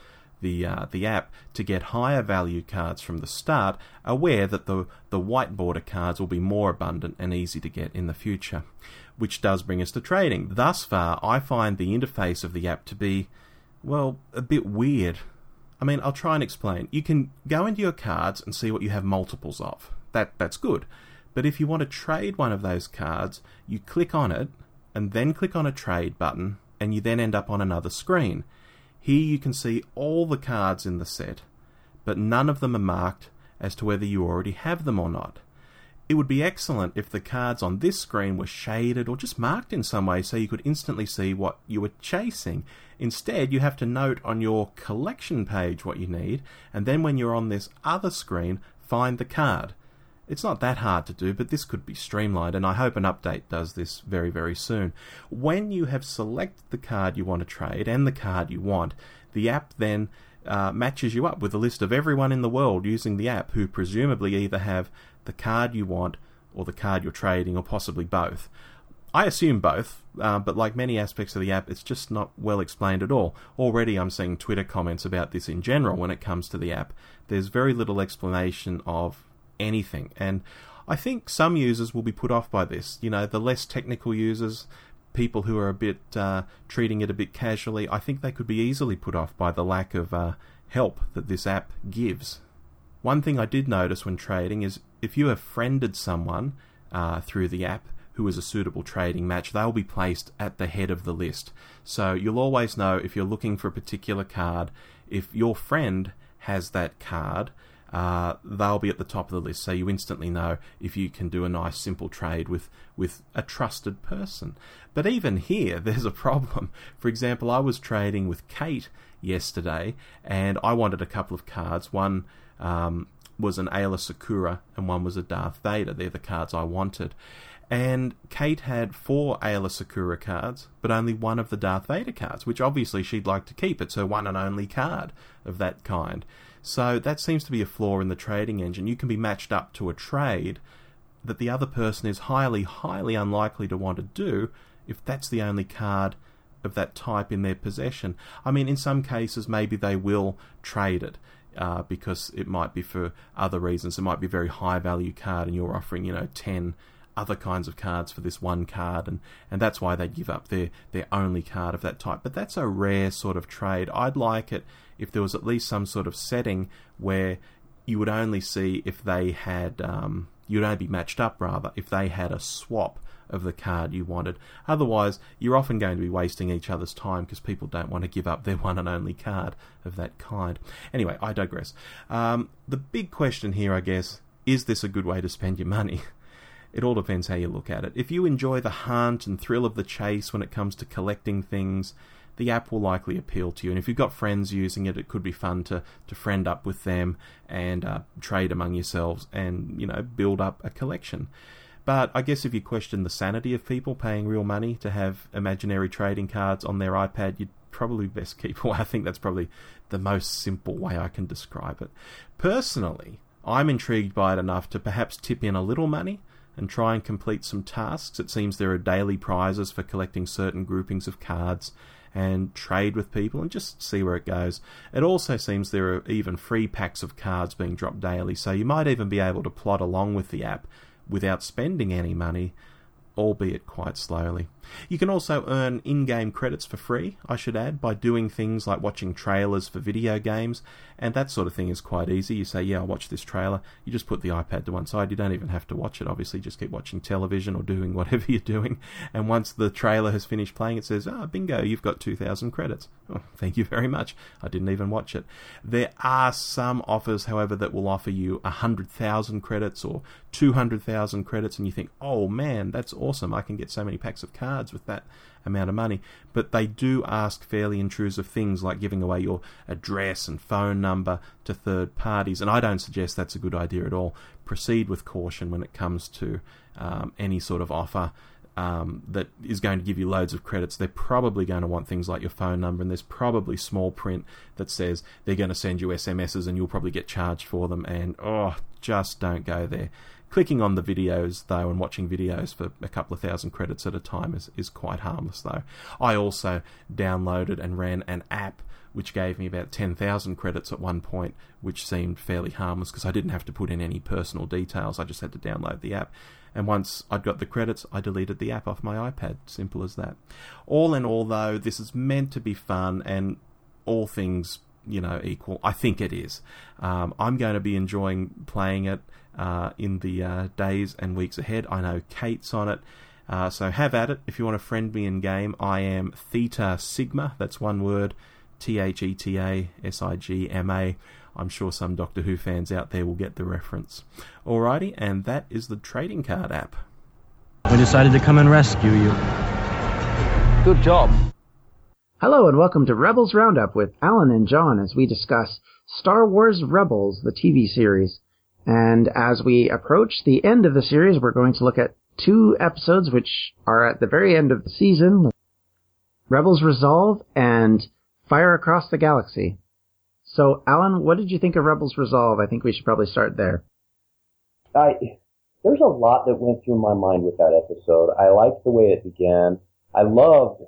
[SPEAKER 2] app, to get higher value cards from the start, aware that the white border cards will be more abundant and easy to get in the future. Which does bring us to trading. Thus far, I find the interface of the app to be, well, a bit weird. I mean, I'll try and explain. You can go into your cards and see what you have multiples of. That's good. But if you want to trade one of those cards, you click on it, and then click on a trade button, and you then end up on another screen. Here you can see all the cards in the set, but none of them are marked as to whether you already have them or not. It would be excellent if the cards on this screen were shaded or just marked in some way so you could instantly see what you were chasing. Instead, you have to note on your collection page what you need, and then when you're on this other screen, find the card. It's not that hard to do, but this could be streamlined, and I hope an update does this very, very soon. When you have selected the card you want to trade and the card you want, the app then matches you up with a list of everyone in the world using the app who presumably either have the card you want or the card you're trading, or possibly both. I assume both, but like many aspects of the app, it's just not well explained at all. Already I'm seeing Twitter comments about this in general when it comes to the app. There's very little explanation of anything, and I think some users will be put off by this. You know, the less technical users, people who are a bit treating it a bit casually, I think they could be easily put off by the lack of help that this app gives. One thing I did notice when trading is if you have friended someone through the app who is a suitable trading match, they'll be placed at the head of the list. So you'll always know if you're looking for a particular card, if your friend has that card, they'll be at the top of the list, so you instantly know if you can do a nice simple trade with a trusted person. But even here, there's a problem. For example, I was trading with Kate yesterday, and I wanted a couple of cards. One was an Aayla Secura, and one was a Darth Vader. They're the cards I wanted. And Kate had 4 Aayla Secura cards, but only one of the Darth Vader cards, which obviously she'd like to keep. It's her one and only card of that kind. So that seems to be a flaw in the trading engine. You can be matched up to a trade that the other person is highly, highly unlikely to want to do if that's the only card of that type in their possession. I mean, in some cases, maybe they will trade it because it might be for other reasons. It might be a very high value card and you're offering, 10 other kinds of cards for this one card, and that's why they give up their only card of that type. But that's a rare sort of trade. I'd like it if there was at least some sort of setting where you would only see if they had, you'd only be matched up, rather, if they had a swap of the card you wanted. Otherwise, you're often going to be wasting each other's time because people don't want to give up their one and only card of that kind. Anyway, I digress. The big question here, I guess, is this a good way to spend your money? It all depends how you look at it. If you enjoy the hunt and thrill of the chase when it comes to collecting things, the app will likely appeal to you. And if you've got friends using it, it could be fun to friend up with them and trade among yourselves and, build up a collection. But I guess if you question the sanity of people paying real money to have imaginary trading cards on their iPad, you'd probably best keep away. I think that's probably the most simple way I can describe it. Personally, I'm intrigued by it enough to perhaps tip in a little money and try and complete some tasks. It seems there are daily prizes for collecting certain groupings of cards and trade with people and just see where it goes. It also seems there are even free packs of cards being dropped daily, so you might even be able to plod along with the app without spending any money, albeit quite slowly. You can also earn in-game credits for free, I should add, by doing things like watching trailers for video games, and that sort of thing is quite easy. You say, I'll watch this trailer. You just put the iPad to one side. You don't even have to watch it, obviously. Just keep watching television or doing whatever you're doing, and once the trailer has finished playing, it says, bingo, you've got 2,000 credits. Oh, thank you very much. I didn't even watch it. There are some offers, however, that will offer you 100,000 credits or 200,000 credits, and you think, oh man, that's awesome. I can get so many packs of cards with that amount of money. But they do ask fairly intrusive things like giving away your address and phone number to third parties, and I don't suggest that's a good idea at all. Proceed with caution when it comes to any sort of offer that is going to give you loads of credits. They're probably going to want things like your phone number, and there's probably small print that says they're going to send you SMSs and you'll probably get charged for them, and just don't go there. Clicking on the videos, though, and watching videos for a couple of thousand credits at a time is quite harmless, though. I also downloaded and ran an app which gave me about 10,000 credits at one point, which seemed fairly harmless because I didn't have to put in any personal details. I just had to download the app. And once I'd got the credits, I deleted the app off my iPad. Simple as that. All in all, though, this is meant to be fun, and all things equal, I think it is. I'm going to be enjoying playing it in the days and weeks ahead. I know Kate's on it, so have at it. If you want to friend me in game, I am Theta Sigma. That's one word, Theta Sigma. I'm sure some Doctor Who fans out there will get the reference. Alrighty, and that is the trading card app.
[SPEAKER 9] We decided to come and rescue you.
[SPEAKER 8] Good job.
[SPEAKER 4] Hello and welcome to Rebels Roundup with Alan and John as we discuss Star Wars Rebels, the TV series. And as we approach the end of the series, we're going to look at 2 episodes which are at the very end of the season. Rebels Resolve and Fire Across the Galaxy. So, Alan, what did you think of Rebels Resolve? I think we should probably start there.
[SPEAKER 10] There's a lot that went through my mind with that episode. I liked the way it began. I loved,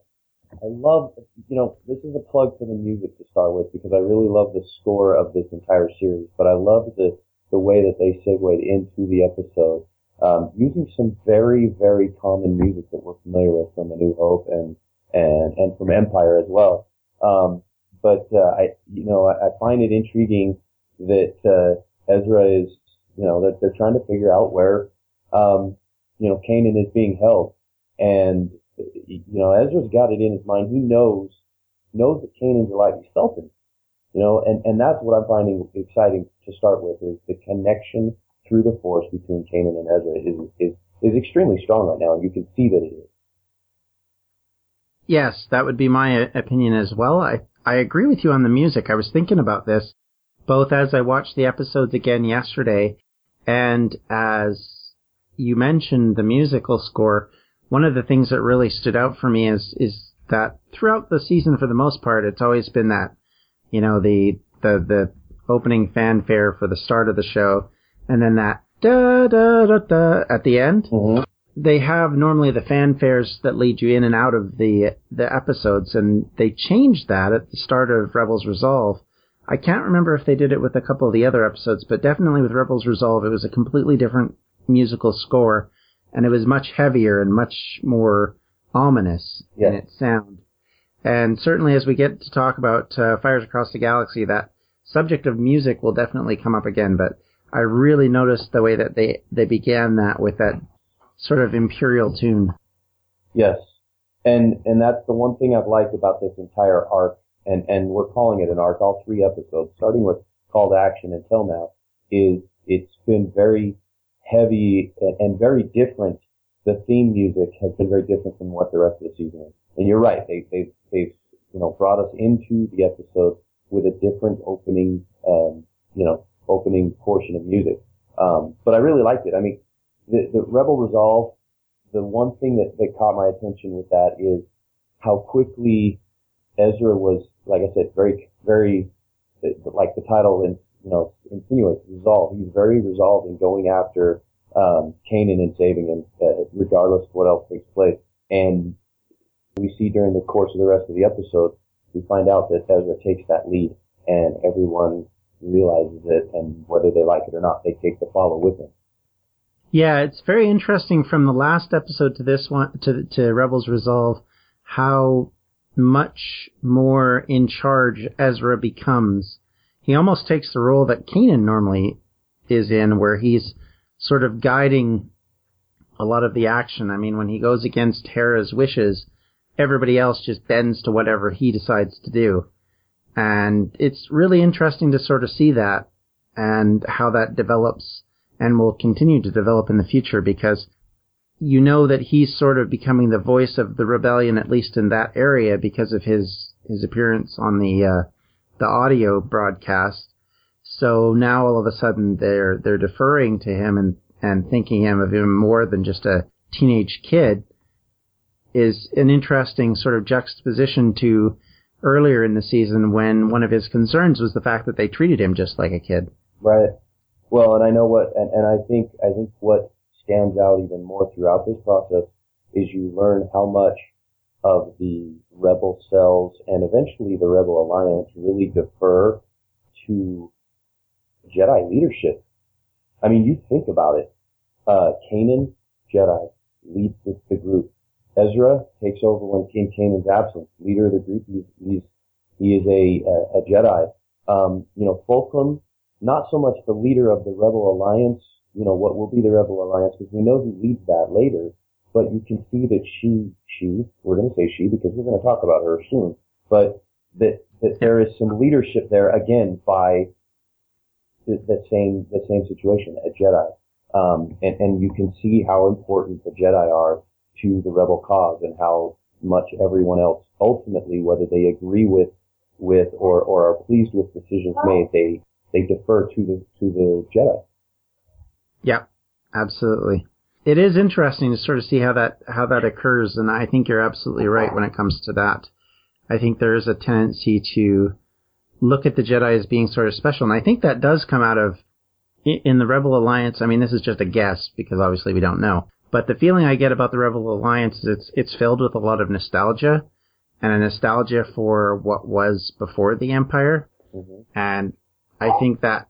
[SPEAKER 10] this is a plug for the music to start with because I really love the score of this entire series, but I loved the way that they segued into the episode, using some very, very common music that we're familiar with from A New Hope and from Empire as well. But I find it intriguing that Ezra is, that they're trying to figure out where, Kanan is being held. And, Ezra's got it in his mind. He knows that Kanan's alive. He's felt him, and that's what I'm finding exciting to start with is the connection through the Force between Kanan and Ezra is extremely strong right now, and you can see that it is.
[SPEAKER 4] Yes, that would be my opinion as well. I agree with you on the music. I was thinking about this both as I watched the episodes again yesterday and as you mentioned the musical score. One of the things that really stood out for me is that throughout the season, for the most part, it's always been that, the opening fanfare for the start of the show, and then that da da da da at the end. Mm-hmm. They have normally the fanfares that lead you in and out of the episodes, and they changed that at the start of Rebels Resolve. I can't remember if they did it with a couple of the other episodes, but definitely with Rebels Resolve, it was a completely different musical score. and it was much heavier and much more ominous in its sound. And certainly as we get to talk about Fires Across the Galaxy, that subject of music will definitely come up again, but I really noticed the way that they began that with that sort of imperial tune.
[SPEAKER 10] Yes. And that's the one thing I've liked about this entire arc, and we're calling it an arc, all 3 episodes, starting with Call to Action until now, is it's been very heavy and very different. The theme music has been very different from what the rest of the season is. And you're right, they've brought us into the episode with a different opening portion of music. But I really liked it. I mean, the Rebel Resolve, the one thing that caught my attention with that is how quickly Ezra was, like I said, very, very, like the title insinuates, resolved. He's very resolved in going after Kanan and saving him, regardless of what else takes place. And we see during the course of the rest of the episode, we find out that Ezra takes that lead, and everyone realizes it, and whether they like it or not, they take the follow with him.
[SPEAKER 4] Yeah, it's very interesting from the last episode to this one, to Rebels Resolve, how much more in charge Ezra becomes. He almost takes the role that Kanan normally is in, where he's sort of guiding a lot of the action. I mean, when he goes against Hera's wishes, everybody else just bends to whatever he decides to do. And it's really interesting to sort of see that and how that develops and will continue to develop in the future, because you know that he's sort of becoming the voice of the rebellion, at least in that area, because of his appearance on the audio broadcast. So now all of a sudden they're deferring to him and thinking of him more than just a teenage kid is an interesting sort of juxtaposition to earlier in the season when one of his concerns was the fact that they treated him just like a kid.
[SPEAKER 10] Right. Well, and I know and I think what stands out even more throughout this process is you learn how much of the rebel cells and eventually the Rebel Alliance really defer to Jedi leadership. I mean, you think about it. Kanan, Jedi, leads the group. Ezra takes over when King Kanan's absent, leader of the group. He is a Jedi. Fulcrum, not so much the leader of the Rebel Alliance, what will be the Rebel Alliance, because we know who leads that later, but you can see that we're going to say she because we're going to talk about her soon, but that there is some leadership there, again, by the same situation, a Jedi. And you can see how important the Jedi are to the rebel cause and how much everyone else ultimately, whether they agree with or are pleased with decisions made, they defer to the Jedi.
[SPEAKER 4] Yeah, absolutely. It is interesting to sort of see how that occurs, and I think you're absolutely right when it comes to that. I think there is a tendency to look at the Jedi as being sort of special, and I think that does come out of, in the Rebel Alliance, I mean, this is just a guess, because obviously we don't know, but the feeling I get about the Rebel Alliance is it's filled with a lot of nostalgia, and a nostalgia for what was before the Empire, and I think that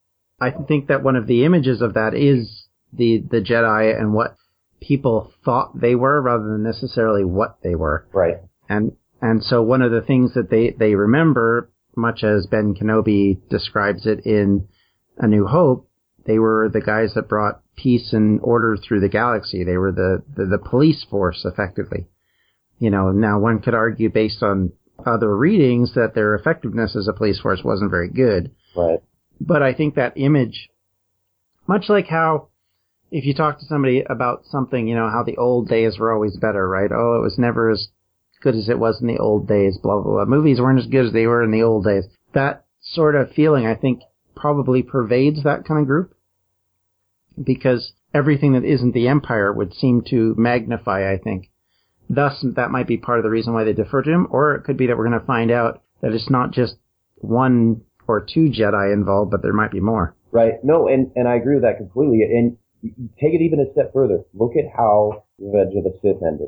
[SPEAKER 4] one of the images of that is the Jedi and what people thought they were rather than necessarily what they were.
[SPEAKER 10] Right.
[SPEAKER 4] And so one of the things that they remember, much as Ben Kenobi describes it in A New Hope, they were the guys that brought peace and order through the galaxy. They were the police force, effectively. Now one could argue based on other readings that their effectiveness as a police force wasn't very good.
[SPEAKER 10] Right.
[SPEAKER 4] But I think that image, much like how if you talk to somebody about something, how the old days were always better, right? Oh, it was never as good as it was in the old days, blah, blah, blah. Movies weren't as good as they were in the old days. That sort of feeling, I think, probably pervades that kind of group, because everything that isn't the Empire would seem to magnify, I think. Thus, that might be part of the reason why they defer to him, or it could be that we're going to find out that it's not just one or two Jedi involved, but there might be more.
[SPEAKER 10] Right. No, and I agree with that completely. And take it even a step further. Look at how Revenge of the Sith ended,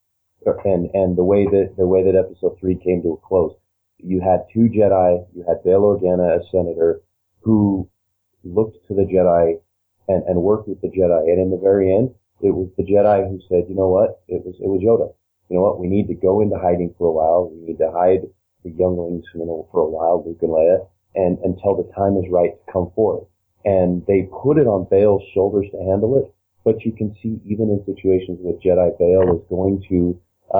[SPEAKER 10] and the way that Episode 3 came to a close. You had two Jedi. You had Bail Organa, a senator, who looked to the Jedi and worked with the Jedi. And in the very end, It was the Jedi who said, you know what? It was Yoda. You know what? We need to go into hiding for a while. We need to hide the younglings, for a while, Luke and Leia, and until the time is right to come forth. And they put it on Bail's shoulders to handle it, but you can see even in situations with Jedi, Bail is going to,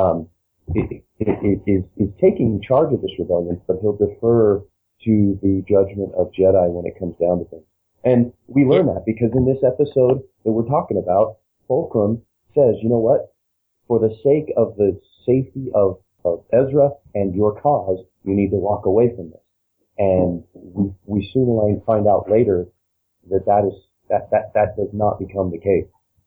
[SPEAKER 10] is taking charge of this rebellion, but he'll defer to the judgment of Jedi when it comes down to things. And we learn that because in this episode that we're talking about, Fulcrum says, you know what? For the sake of the safety of Ezra and your cause, you need to walk away from this. And we soon find out later that does not become the case.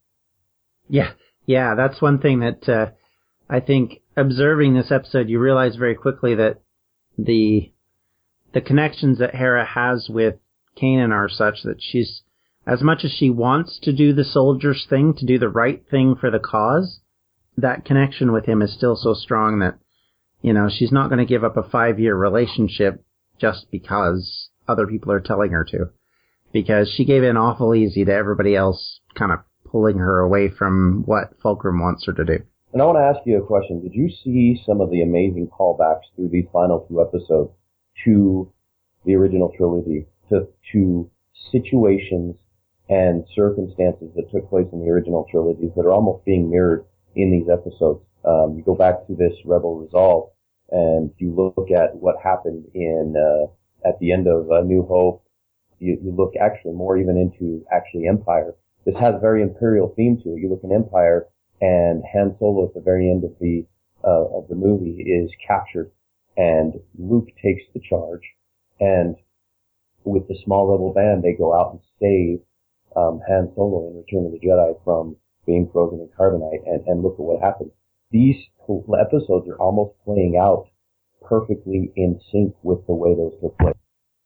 [SPEAKER 11] Yeah, that's one thing that I think observing this episode, you realize very quickly that the connections that Hera has with Kanan are such that she's, as much as she wants to do the soldier's thing, to do the right thing for the cause, that connection with him is still so strong that, she's not going to give up a 5-year relationship just because other people are telling her to. Because she gave in awful easy to everybody else kind of pulling her away from what Fulcrum wants her to do.
[SPEAKER 10] And I want to ask you a question. Did you see some of the amazing callbacks through these final 2 episodes to the original trilogy, to situations and circumstances that took place in the original trilogies that are almost being mirrored in these episodes? You go back to this Rebel Resolve, and you look at what happened at the end of New Hope. You look actually more even into Empire. This has a very Imperial theme to it. You look in Empire, and Han Solo at the very end of the movie is captured, and Luke takes the charge, and with the small rebel band, they go out and save Han Solo in Return of the Jedi from being frozen in carbonite, and look at what happens. These episodes are almost playing out perfectly in sync with the way those took place.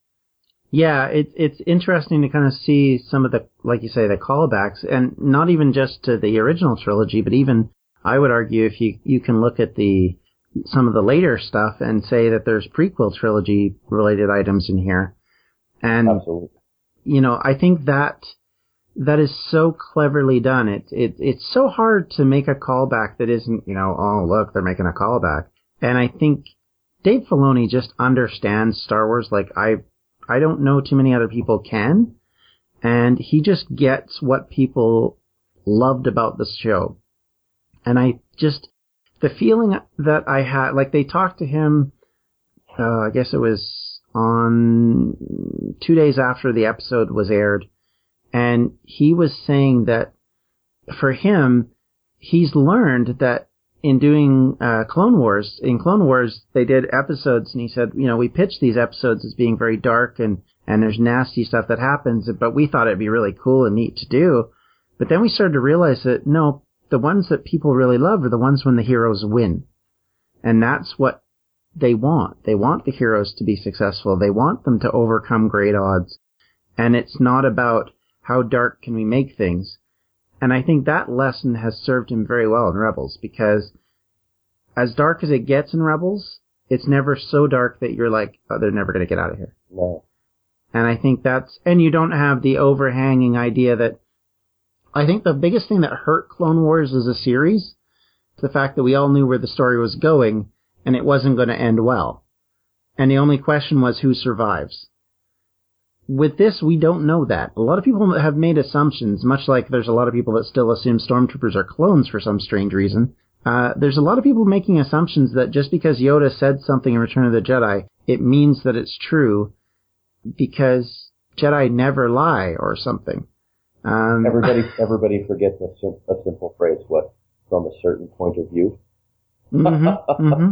[SPEAKER 11] Yeah, it's interesting to kind of see some of the, like you say, the callbacks, and not even just to the original trilogy, but even, I would argue, if you can look at some of the later stuff and say that there's prequel trilogy related items in here. And,
[SPEAKER 10] absolutely.
[SPEAKER 11] I think that is so cleverly done. It's so hard to make a callback that isn't, oh, look, they're making a callback. And I think Dave Filoni just understands Star Wars like I don't know too many other people can. And he just gets what people loved about this show. And the feeling that I had, like they talked to him, I guess it was on 2 days after the episode was aired. And he was saying that for him, he's learned that in doing in Clone Wars, they did episodes, and he said, we pitched these episodes as being very dark and there's nasty stuff that happens, but we thought it'd be really cool and neat to do. But then we started to realize that, no, the ones that people really love are the ones when the heroes win. And that's what they want. They want the heroes to be successful. They want them to overcome great odds. And it's not about how dark can we make things. And I think that lesson has served him very well in Rebels, because as dark as it gets in Rebels, it's never so dark that you're like, oh, they're never going to get out of here.
[SPEAKER 10] No.
[SPEAKER 11] And I think and you don't have the overhanging idea that, I think the biggest thing that hurt Clone Wars as a series is the fact that we all knew where the story was going and it wasn't going to end well. And the only question was who survives. With this, we don't know that. A lot of people have made assumptions, much like there's a lot of people that still assume stormtroopers are clones for some strange reason. There's a lot of people making assumptions that just because Yoda said something in Return of the Jedi, it means that it's true, because Jedi never lie or something.
[SPEAKER 10] Everybody forgets a simple phrase, from a certain point of view.
[SPEAKER 11] Mm-hmm.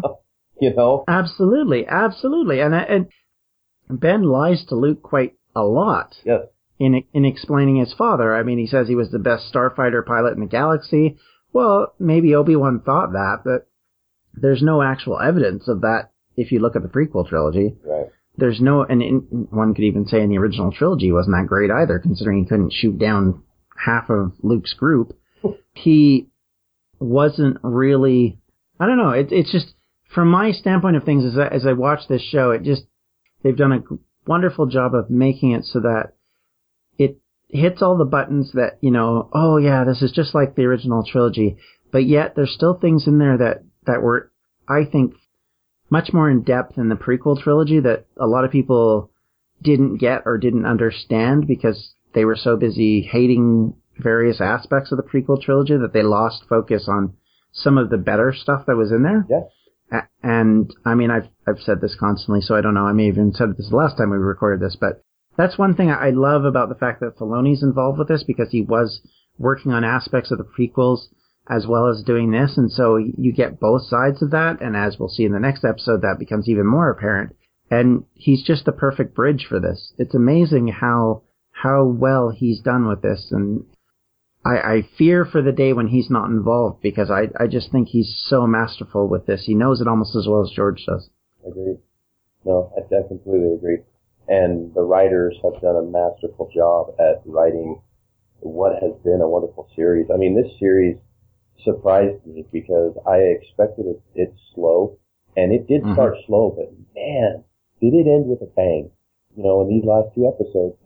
[SPEAKER 11] Absolutely. And Ben lies to Luke quite a lot.
[SPEAKER 10] Yes.
[SPEAKER 11] In explaining his father. I mean, he says he was the best starfighter pilot in the galaxy. Well, maybe Obi-Wan thought that, but there's no actual evidence of that if you look at the prequel trilogy.
[SPEAKER 10] Right.
[SPEAKER 11] There's no, and one could even say in the original trilogy wasn't that great either, considering he couldn't shoot down half of Luke's group. He wasn't really, I don't know, it's just, from my standpoint of things, as I watch this show, they've done a wonderful job of making it so that hits all the buttons that, oh yeah, this is just like the original trilogy, but yet there's still things in there that were, I think, much more in depth in the prequel trilogy that a lot of people didn't get or didn't understand because they were so busy hating various aspects of the prequel trilogy that they lost focus on some of the better stuff that was in there.
[SPEAKER 10] Yeah.
[SPEAKER 11] And I mean, I've said this constantly, so I don't know. I may have even said this the last time we recorded this, but that's one thing I love about the fact that Filoni's involved with this, because he was working on aspects of the prequels as well as doing this, and so you get both sides of that, and as we'll see in the next episode, that becomes even more apparent. And he's just the perfect bridge for this. It's amazing how well he's done with this, and I fear for the day when he's not involved, because I just think he's so masterful with this. He knows it almost as well as George does.
[SPEAKER 10] Agreed. No, I completely agree. And the writers have done a masterful job at writing what has been a wonderful series. I mean, this series surprised me because I expected it slow, and it did start slow, but man, did it end with a bang. In these last two episodes,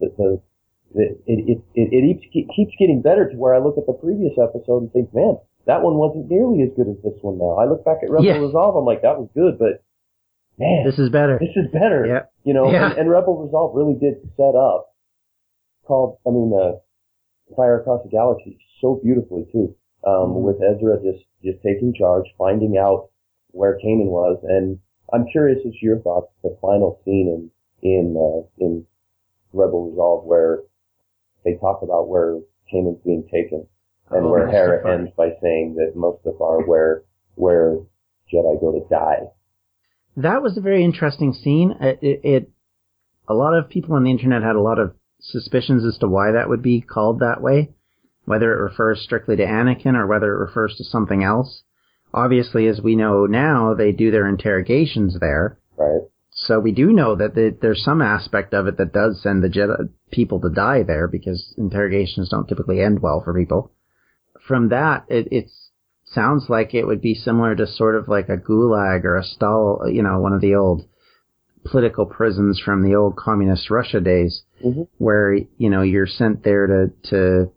[SPEAKER 10] it keeps getting better to where I look at the previous episode and think, man, that one wasn't nearly as good as this one now. I look back at Rebel Resolve, I'm like, that was good, but man,
[SPEAKER 11] this is better.
[SPEAKER 10] This is better.
[SPEAKER 11] Yeah.
[SPEAKER 10] And Rebel Resolve really did set up Fire Across the Galaxy so beautifully too. With Ezra just taking charge, finding out where Kanan was, and I'm curious as to your thoughts, the final scene in Rebel Resolve where they talk about where Kanan's being taken, and where Hera ends by saying that Mustafar where Jedi go to die.
[SPEAKER 11] That was a very interesting scene. A lot of people on the internet had a lot of suspicions as to why that would be called that way, whether it refers strictly to Anakin or whether it refers to something else. Obviously, as we know now, they do their interrogations there.
[SPEAKER 10] Right.
[SPEAKER 11] So we do know that there's some aspect of it that does send the Jedi people to die there, because interrogations don't typically end well for people. From that, it sounds like it would be similar to sort of like a gulag or a Stal, one of the old political prisons from the old communist Russia days, where, you're sent there to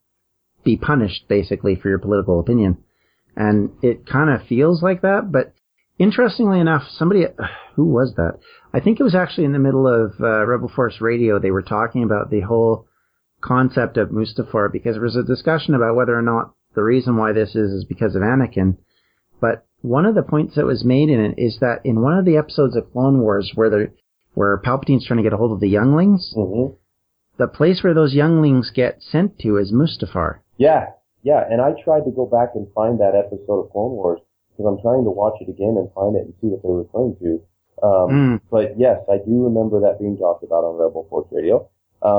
[SPEAKER 11] be punished basically for your political opinion. And it kind of feels like that, but interestingly enough, who was that? I think it was actually in the middle of Rebel Force Radio. They were talking about the whole concept of Mustafar, because there was a discussion about whether or not the reason why this is because of Anakin. But one of the points that was made in it is that in one of the episodes of Clone Wars where Palpatine's trying to get a hold of the younglings, the place where those younglings get sent to is Mustafar.
[SPEAKER 10] Yeah, and I tried to go back and find that episode of Clone Wars, because I'm trying to watch it again and find it and see what they're referring to. But yes, I do remember that being talked about on Rebel Force Radio.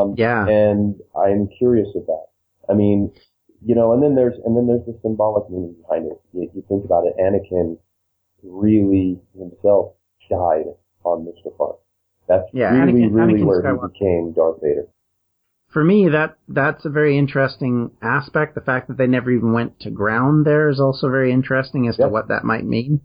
[SPEAKER 10] And I'm curious of that. I mean, and then there's the symbolic meaning behind it. You think about it, Anakin really himself died on Mustafar. That's really where he became Darth Vader.
[SPEAKER 11] For me, that's a very interesting aspect. The fact that they never even went to ground there is also very interesting as to what that might mean.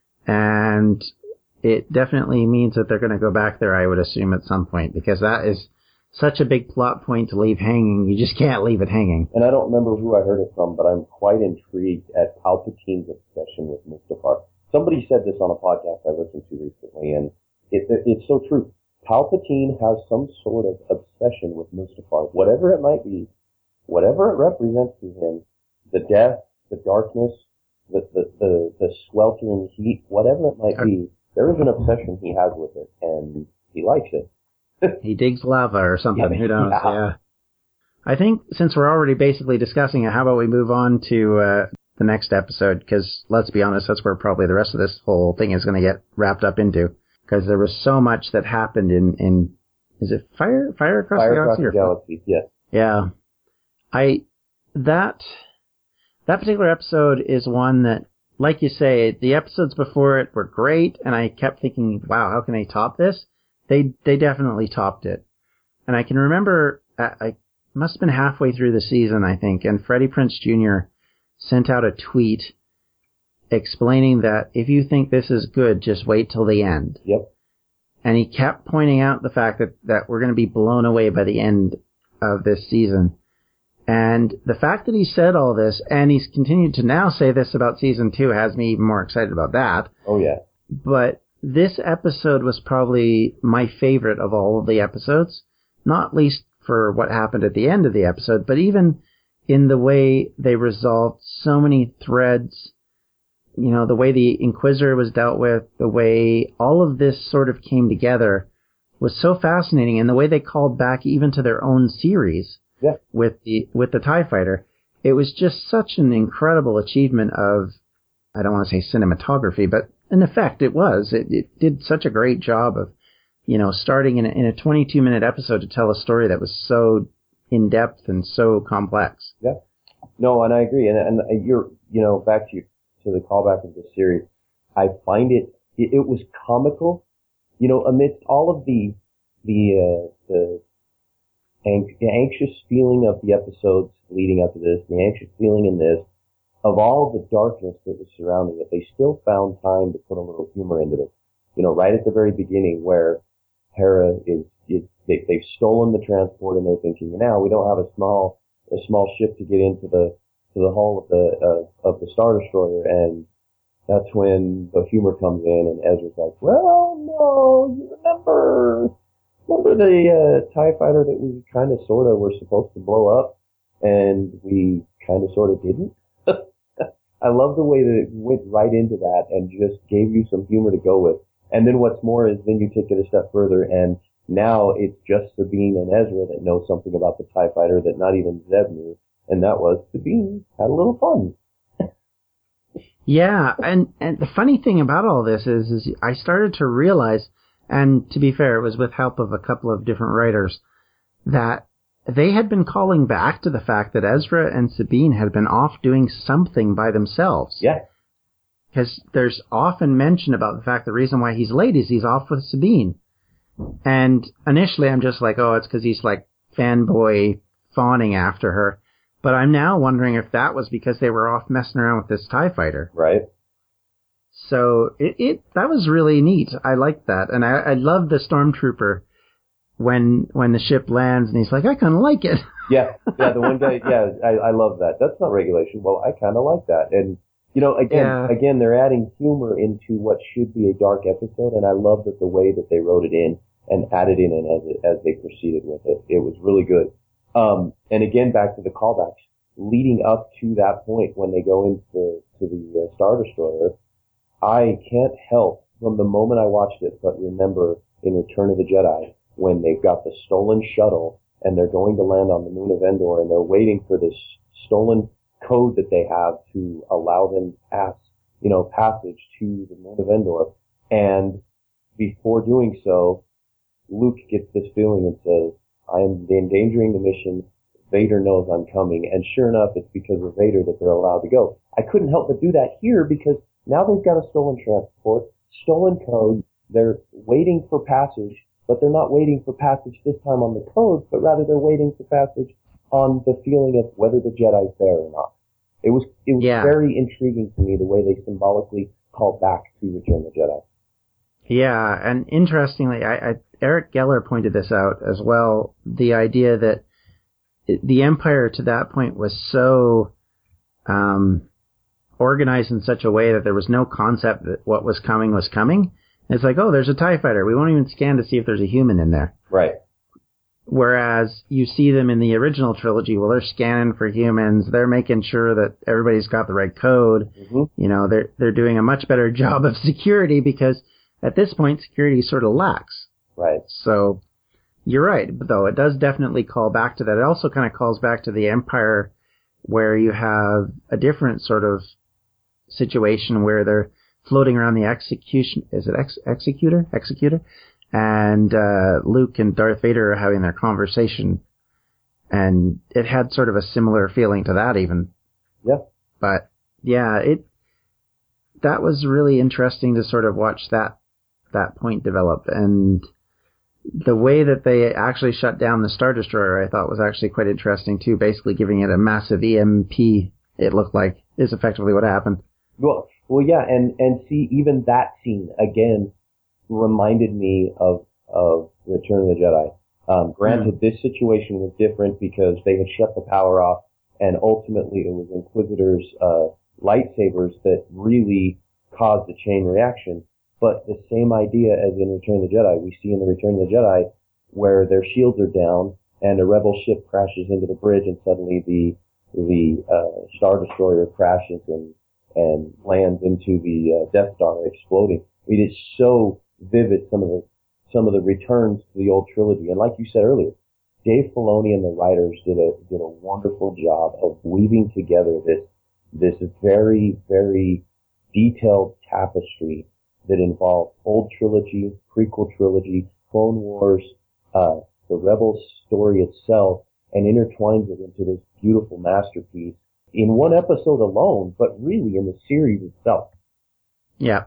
[SPEAKER 11] And it definitely means that they're going to go back there, I would assume, at some point, because that is such a big plot point to leave hanging. You just can't leave it hanging.
[SPEAKER 10] And I don't remember who I heard it from, but I'm quite intrigued at Palpatine's obsession with Mustafar. Somebody said this on a podcast I listened to recently, and it's so true. Palpatine has some sort of obsession with Mustafar, whatever it might be, whatever it represents to him, the death, the darkness, the sweltering heat, whatever it might be, there is an obsession he has with it, and he likes it.
[SPEAKER 11] He digs lava or something, who knows, yeah. I think since we're already basically discussing it, how about we move on to the next episode, because let's be honest, that's where probably the rest of this whole thing is going to get wrapped up into. Because there was so much that happened in is it Fire Across the Galaxy?
[SPEAKER 10] Yes.
[SPEAKER 11] Yeah. That particular episode is one that, like you say, the episodes before it were great, and I kept thinking, wow, how can they top this? They definitely topped it. And I can remember, I must have been halfway through the season, I think, and Freddie Prinze Jr. sent out a tweet explaining that if you think this is good, just wait till the end.
[SPEAKER 10] Yep.
[SPEAKER 11] And he kept pointing out the fact that we're going to be blown away by the end of this season. And the fact that he said all this, and he's continued to now say this about season 2, has me even more excited about that.
[SPEAKER 10] Oh, yeah.
[SPEAKER 11] But this episode was probably my favorite of all of the episodes, not least for what happened at the end of the episode, but even in the way they resolved so many threads, you know, the way the Inquisitor was dealt with, the way all of this sort of came together was so fascinating, and the way they called back even to their own series with the TIE Fighter. It was just such an incredible achievement of, I don't want to say cinematography, but in effect it was. It did such a great job of, you know, starting in a 22-minute episode to tell a story that was so in-depth and so complex.
[SPEAKER 10] Yeah. No, and I agree. And you're, you know, back to the callback of the series, I find it was comical, you know, amidst all of the anxious feeling of the episodes leading up to this, the anxious feeling in this, of all the darkness that was surrounding it, they still found time to put a little humor into this. You know, right at the very beginning where Hera they've stolen the transport and they're thinking, now we don't have a small ship to get into the hull of the Star Destroyer, and that's when the humor comes in and Ezra's like, well, no, you remember the TIE Fighter that we kind of sort of were supposed to blow up and we kind of sort of didn't? I love the way that it went right into that and just gave you some humor to go with. And then what's more is then you take it a step further, and now it's just Sabine and Ezra that know something about the TIE Fighter that not even Zeb knew, and that was Sabine had a little fun.
[SPEAKER 11] Yeah, and the funny thing about all this is I started to realize, and to be fair, it was with help of a couple of different writers, that they had been calling back to the fact that Ezra and Sabine had been off doing something by themselves.
[SPEAKER 10] Yeah.
[SPEAKER 11] Because there's often mention about the fact the reason why he's late is he's off with Sabine. And initially I'm just like, oh, it's because he's like fanboy fawning after her. But I'm now wondering if that was because they were off messing around with this TIE Fighter.
[SPEAKER 10] Right.
[SPEAKER 11] So that was really neat. I liked that. And I love the Stormtrooper when the ship lands and he's like, I kind of like it.
[SPEAKER 10] Yeah, the one guy, yeah, I love that. That's not regulation. Well, I kind of like that. And, you know, again, they're adding humor into what should be a dark episode, and I love that the way that they wrote it in and added it in as they proceeded with it. It was really good. And again, back to the callbacks, leading up to that point when they go into the Star Destroyer, I can't help from the moment I watched it but remember in Return of the Jedi when they've got the stolen shuttle and they're going to land on the moon of Endor and they're waiting for this stolen code that they have to allow them passage to the moon of Endor. And before doing so, Luke gets this feeling and says, I am endangering the mission. Vader knows I'm coming. And sure enough, it's because of Vader that they're allowed to go. I couldn't help but do that here because now they've got a stolen transport, stolen code. They're waiting for passage, but they're not waiting for passage this time on the code, but rather they're waiting for passage on the feeling of whether the Jedi's there or not. It was very intriguing to me the way they symbolically called back to Return of the Jedi.
[SPEAKER 11] Yeah, and interestingly, Eric Geller pointed this out as well, the idea that the Empire to that point was so organized in such a way that there was no concept that what was coming was coming. It's like, oh, there's a TIE Fighter. We won't even scan to see if there's a human in there.
[SPEAKER 10] Right.
[SPEAKER 11] Whereas you see them in the original trilogy, well, they're scanning for humans. They're making sure that everybody's got the right code.
[SPEAKER 10] Mm-hmm.
[SPEAKER 11] You know, they're doing a much better job of security because at this point, security sort of lacks.
[SPEAKER 10] Right.
[SPEAKER 11] So you're right, though. It does definitely call back to that. It also kind of calls back to the Empire where you have a different sort of situation where they're floating around the Executor? And Luke and Darth Vader are having their conversation. And it had sort of a similar feeling to that even.
[SPEAKER 10] Yeah.
[SPEAKER 11] But yeah, that was really interesting to sort of watch that point develop. And the way that they actually shut down the Star Destroyer, I thought was actually quite interesting too. Basically giving it a massive EMP, it looked like, is effectively what happened.
[SPEAKER 10] Well, yeah, and see, even that scene, again, reminded me of Return of the Jedi. Granted, this situation was different because they had shut the power off, and ultimately it was Inquisitors' lightsabers that really caused the chain reaction. But the same idea as in Return of the Jedi, we see in the Return of the Jedi, where their shields are down, and a rebel ship crashes into the bridge, and suddenly the Star Destroyer crashes and lands into the Death Star, exploding. It is so vivid, some of the returns to the old trilogy. And like you said earlier, Dave Filoni and the writers did a wonderful job of weaving together this very, very detailed tapestry that involved old trilogy, prequel trilogy, Clone Wars, the Rebels story itself, and intertwines it into this beautiful masterpiece in one episode alone, but really in the series itself.
[SPEAKER 11] Yeah.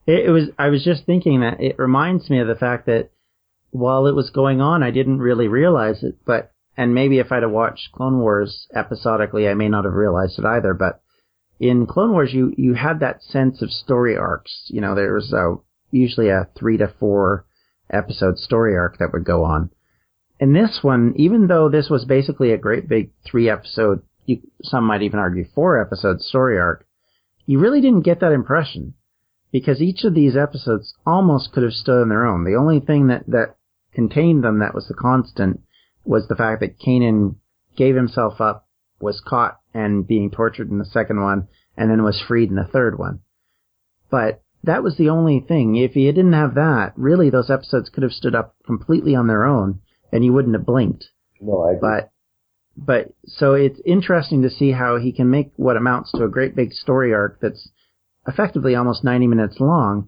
[SPEAKER 11] I was just thinking that it reminds me of the fact that while it was going on, I didn't really realize it, and maybe if I'd have watched Clone Wars episodically, I may not have realized it either, but in Clone Wars, you had that sense of story arcs. You know, there was usually a 3 to 4 episode story arc that would go on. In this one, even though this was basically a great big 3 episode, some might even argue 4 episode story arc, you really didn't get that impression. Because each of these episodes almost could have stood on their own. The only thing that contained them that was the constant was the fact that Kanan gave himself up, was caught and being tortured in the second one, and then was freed in the third one. But that was the only thing. If you didn't have that, really those episodes could have stood up completely on their own, and you wouldn't have blinked.
[SPEAKER 10] No, I agree.
[SPEAKER 11] But so it's interesting to see how he can make what amounts to a great big story arc that's effectively almost 90 minutes long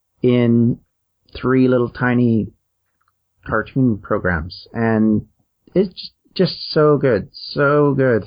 [SPEAKER 11] in 3 little tiny cartoon programs. And it's just so good. So good.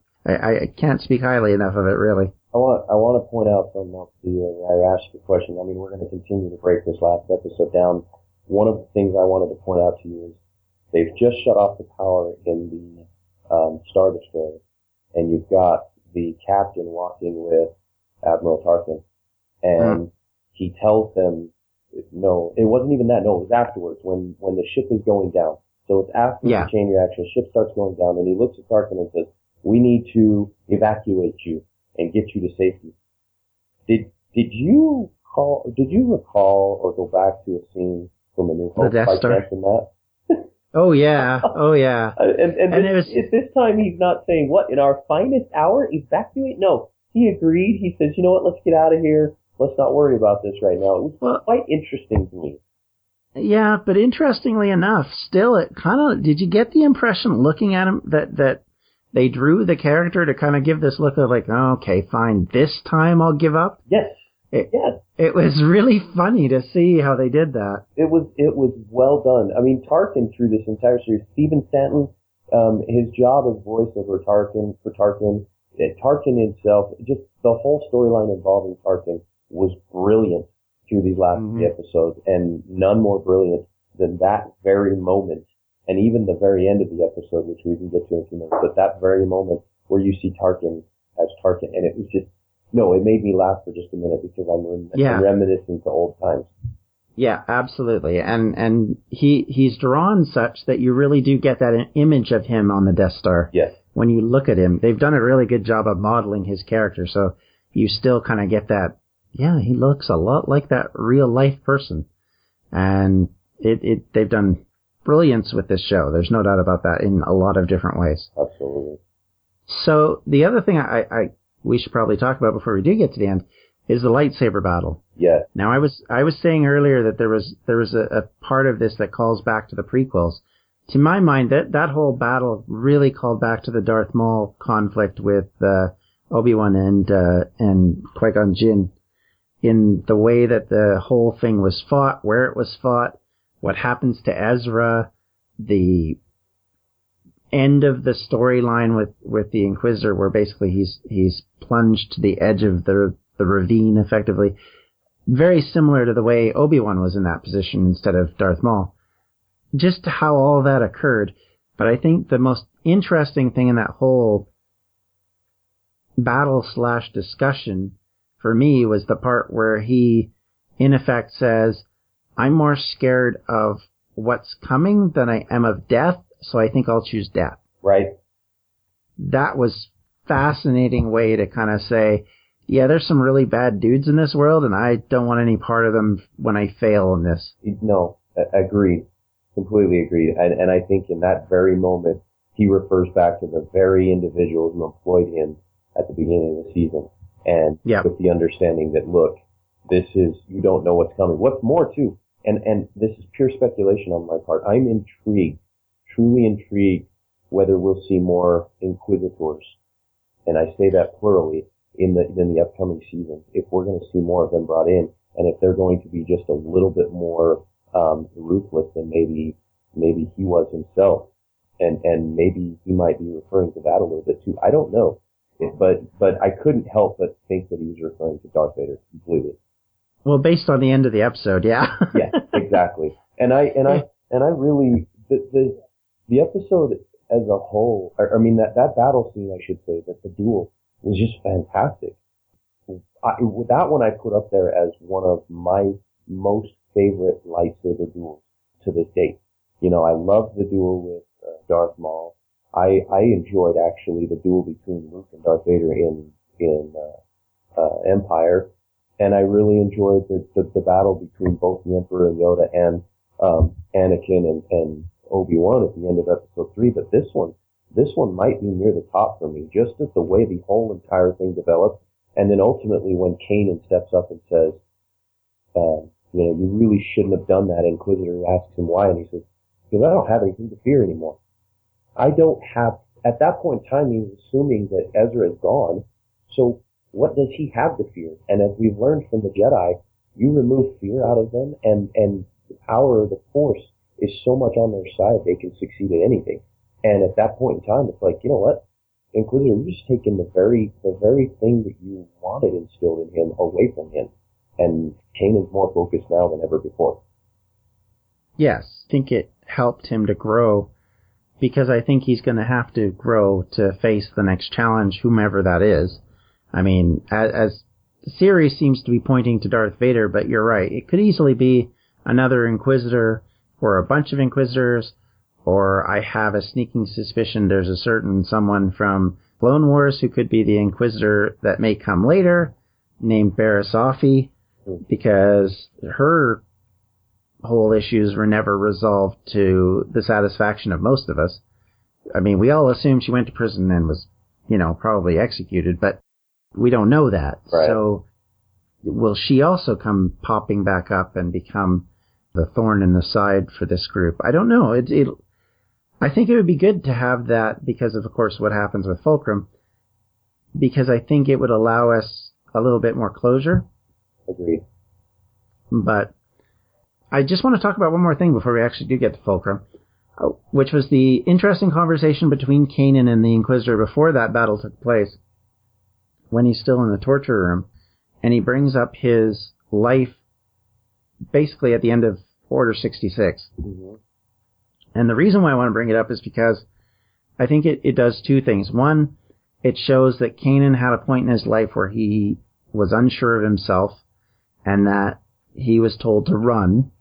[SPEAKER 11] I can't speak highly enough of it, really.
[SPEAKER 10] I want to point out something else to you. I asked you a question. I mean, we're going to continue to break this last episode down. One of the things I wanted to point out to you is they've just shut off the power in the Star Destroyer, and you've got the captain walking with Admiral Tarkin, and he tells them, no, it wasn't even that, no, it was afterwards, when the ship is going down. So it's after the chain reaction, the ship starts going down, and he looks at Tarkin and says, we need to evacuate you and get you to safety. Did you recall or go back to a scene from A New Hope by chance in that?
[SPEAKER 11] Oh yeah.
[SPEAKER 10] And this time he's not saying, what, in our finest hour, evacuate? No. He agreed. He says, you know what, let's get out of here. Let's not worry about this right now. It was quite interesting to me.
[SPEAKER 11] Yeah, but interestingly enough, still it kind of, did you get the impression looking at him that they drew the character to kind of give this look of like, oh, okay, fine, this time I'll give up?
[SPEAKER 10] Yes.
[SPEAKER 11] It was really funny to see how they did that.
[SPEAKER 10] It was well done. I mean, Tarkin through this entire series, Stephen Stanton, his job as voiceover for Tarkin himself, just the whole storyline involving Tarkin was brilliant through these last 3 episodes, and none more brilliant than that very moment, and even the very end of the episode, which we can get to in a few minutes, but that very moment where you see Tarkin as Tarkin, and it was just, it made me laugh for just a minute because I'm reminiscing to old times.
[SPEAKER 11] Yeah, absolutely. And he's drawn such that you really do get that image of him on the Death Star.
[SPEAKER 10] Yes.
[SPEAKER 11] When you look at him, they've done a really good job of modeling his character, so you still kind of get that, he looks a lot like that real life person. And they've done brilliance with this show. There's no doubt about that in a lot of different ways.
[SPEAKER 10] Absolutely.
[SPEAKER 11] So the other thing we should probably talk about before we do get to the end is the lightsaber battle.
[SPEAKER 10] Yeah.
[SPEAKER 11] Now I was saying earlier that there was a part of this that calls back to the prequels. To my mind, that whole battle really called back to the Darth Maul conflict with Obi-Wan and Qui-Gon Jinn, in the way that the whole thing was fought, where it was fought, what happens to Ezra, the end of the storyline with the Inquisitor, where basically he's plunged to the edge of the ravine, effectively. Very similar to the way Obi-Wan was in that position instead of Darth Maul. Just how all that occurred. But I think the most interesting thing in that whole battle/discussion for me was the part where he, in effect, says, I'm more scared of what's coming than I am of death, so I think I'll choose death.
[SPEAKER 10] Right.
[SPEAKER 11] That was fascinating way to kind of say, yeah, there's some really bad dudes in this world, and I don't want any part of them when I fail in this.
[SPEAKER 10] No, agreed. Completely agreed. And I think in that very moment, he refers back to the very individual who employed him at the beginning of the season. And with the understanding that, look, this is, you don't know what's coming. What's more, too, and this is pure speculation on my part, I'm intrigued, truly intrigued, whether we'll see more Inquisitors. And I say that plurally in the upcoming season. If we're going to see more of them brought in, and if they're going to be just a little bit more ruthless than maybe he was himself, and maybe he might be referring to that a little bit too. I don't know, but I couldn't help but think that he was referring to Darth Vader completely.
[SPEAKER 11] Well, based on the end of the episode, yeah.
[SPEAKER 10] Yeah, exactly. And I really the episode as a whole, I mean that battle scene, I should say, that the duel was just fantastic. That one I put up there as one of my most favorite lightsaber duels to this date. You know, I loved the duel with Darth Maul. I enjoyed actually the duel between Luke and Darth Vader in Empire, and I really enjoyed the battle between both the Emperor and Yoda and Anakin and Obi-Wan at the end of episode 3. But this one might be near the top for me, just as the way the whole entire thing developed, and then ultimately when Kanan steps up and says, you know, you really shouldn't have done that. Inquisitor asks him why, and he says, because I don't have anything to fear anymore. I don't have, at that point in time, he's assuming that Ezra is gone, so what does he have to fear? And as we've learned from the Jedi, you remove fear out of them, and the power of the Force is so much on their side, they can succeed at anything. And at that point in time, it's like, you know what? Inquisitor, you're just taking the very thing that you wanted instilled in him away from him. And Kanan's more focused now than ever before.
[SPEAKER 11] Yes, I think it helped him to grow, because I think he's going to have to grow to face the next challenge, whomever that is. I mean, as the series seems to be pointing to Darth Vader, but you're right. It could easily be another Inquisitor or a bunch of Inquisitors, or I have a sneaking suspicion there's a certain someone from Clone Wars who could be the Inquisitor that may come later, named Barriss Offee, because her whole issues were never resolved to the satisfaction of most of us. I mean, we all assumed she went to prison and was, you know, probably executed, but we don't know that.
[SPEAKER 10] Right.
[SPEAKER 11] So will she also come popping back up and become the thorn in the side for this group? I don't know. I think it would be good to have that because of course, what happens with Fulcrum, because I think it would allow us a little bit more closure.
[SPEAKER 10] Agreed.
[SPEAKER 11] But I just want to talk about one more thing before we actually do get to Fulcrum, which was the interesting conversation between Kanan and the Inquisitor before that battle took place, when he's still in the torture room, and he brings up his life basically at the end of Order 66.
[SPEAKER 10] Mm-hmm.
[SPEAKER 11] And the reason why I want to bring it up is because I think it does two things. One, it shows that Kanan had a point in his life where he was unsure of himself and that he was told to run.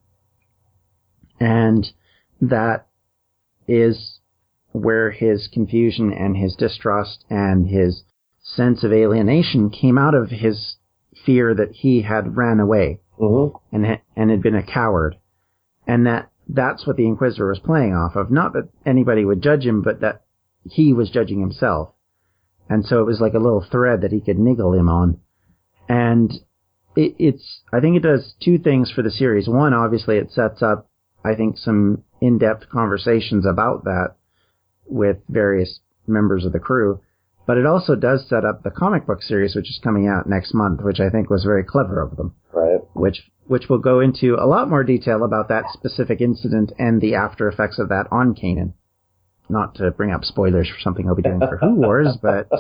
[SPEAKER 11] And that is where his confusion and his distrust and his sense of alienation came out of his fear that he had ran away and had been a coward. And that's what the Inquisitor was playing off of. Not that anybody would judge him, but that he was judging himself. And so it was like a little thread that he could niggle him on. And I think it does two things for the series. One, obviously it sets up, I think, some in-depth conversations about that with various members of the crew. But it also does set up the comic book series, which is coming out next month, which I think was very clever of them.
[SPEAKER 10] Right.
[SPEAKER 11] Which will go into a lot more detail about that specific incident and the after effects of that on Kanan. Not to bring up spoilers for something he'll be doing for Who Wars, but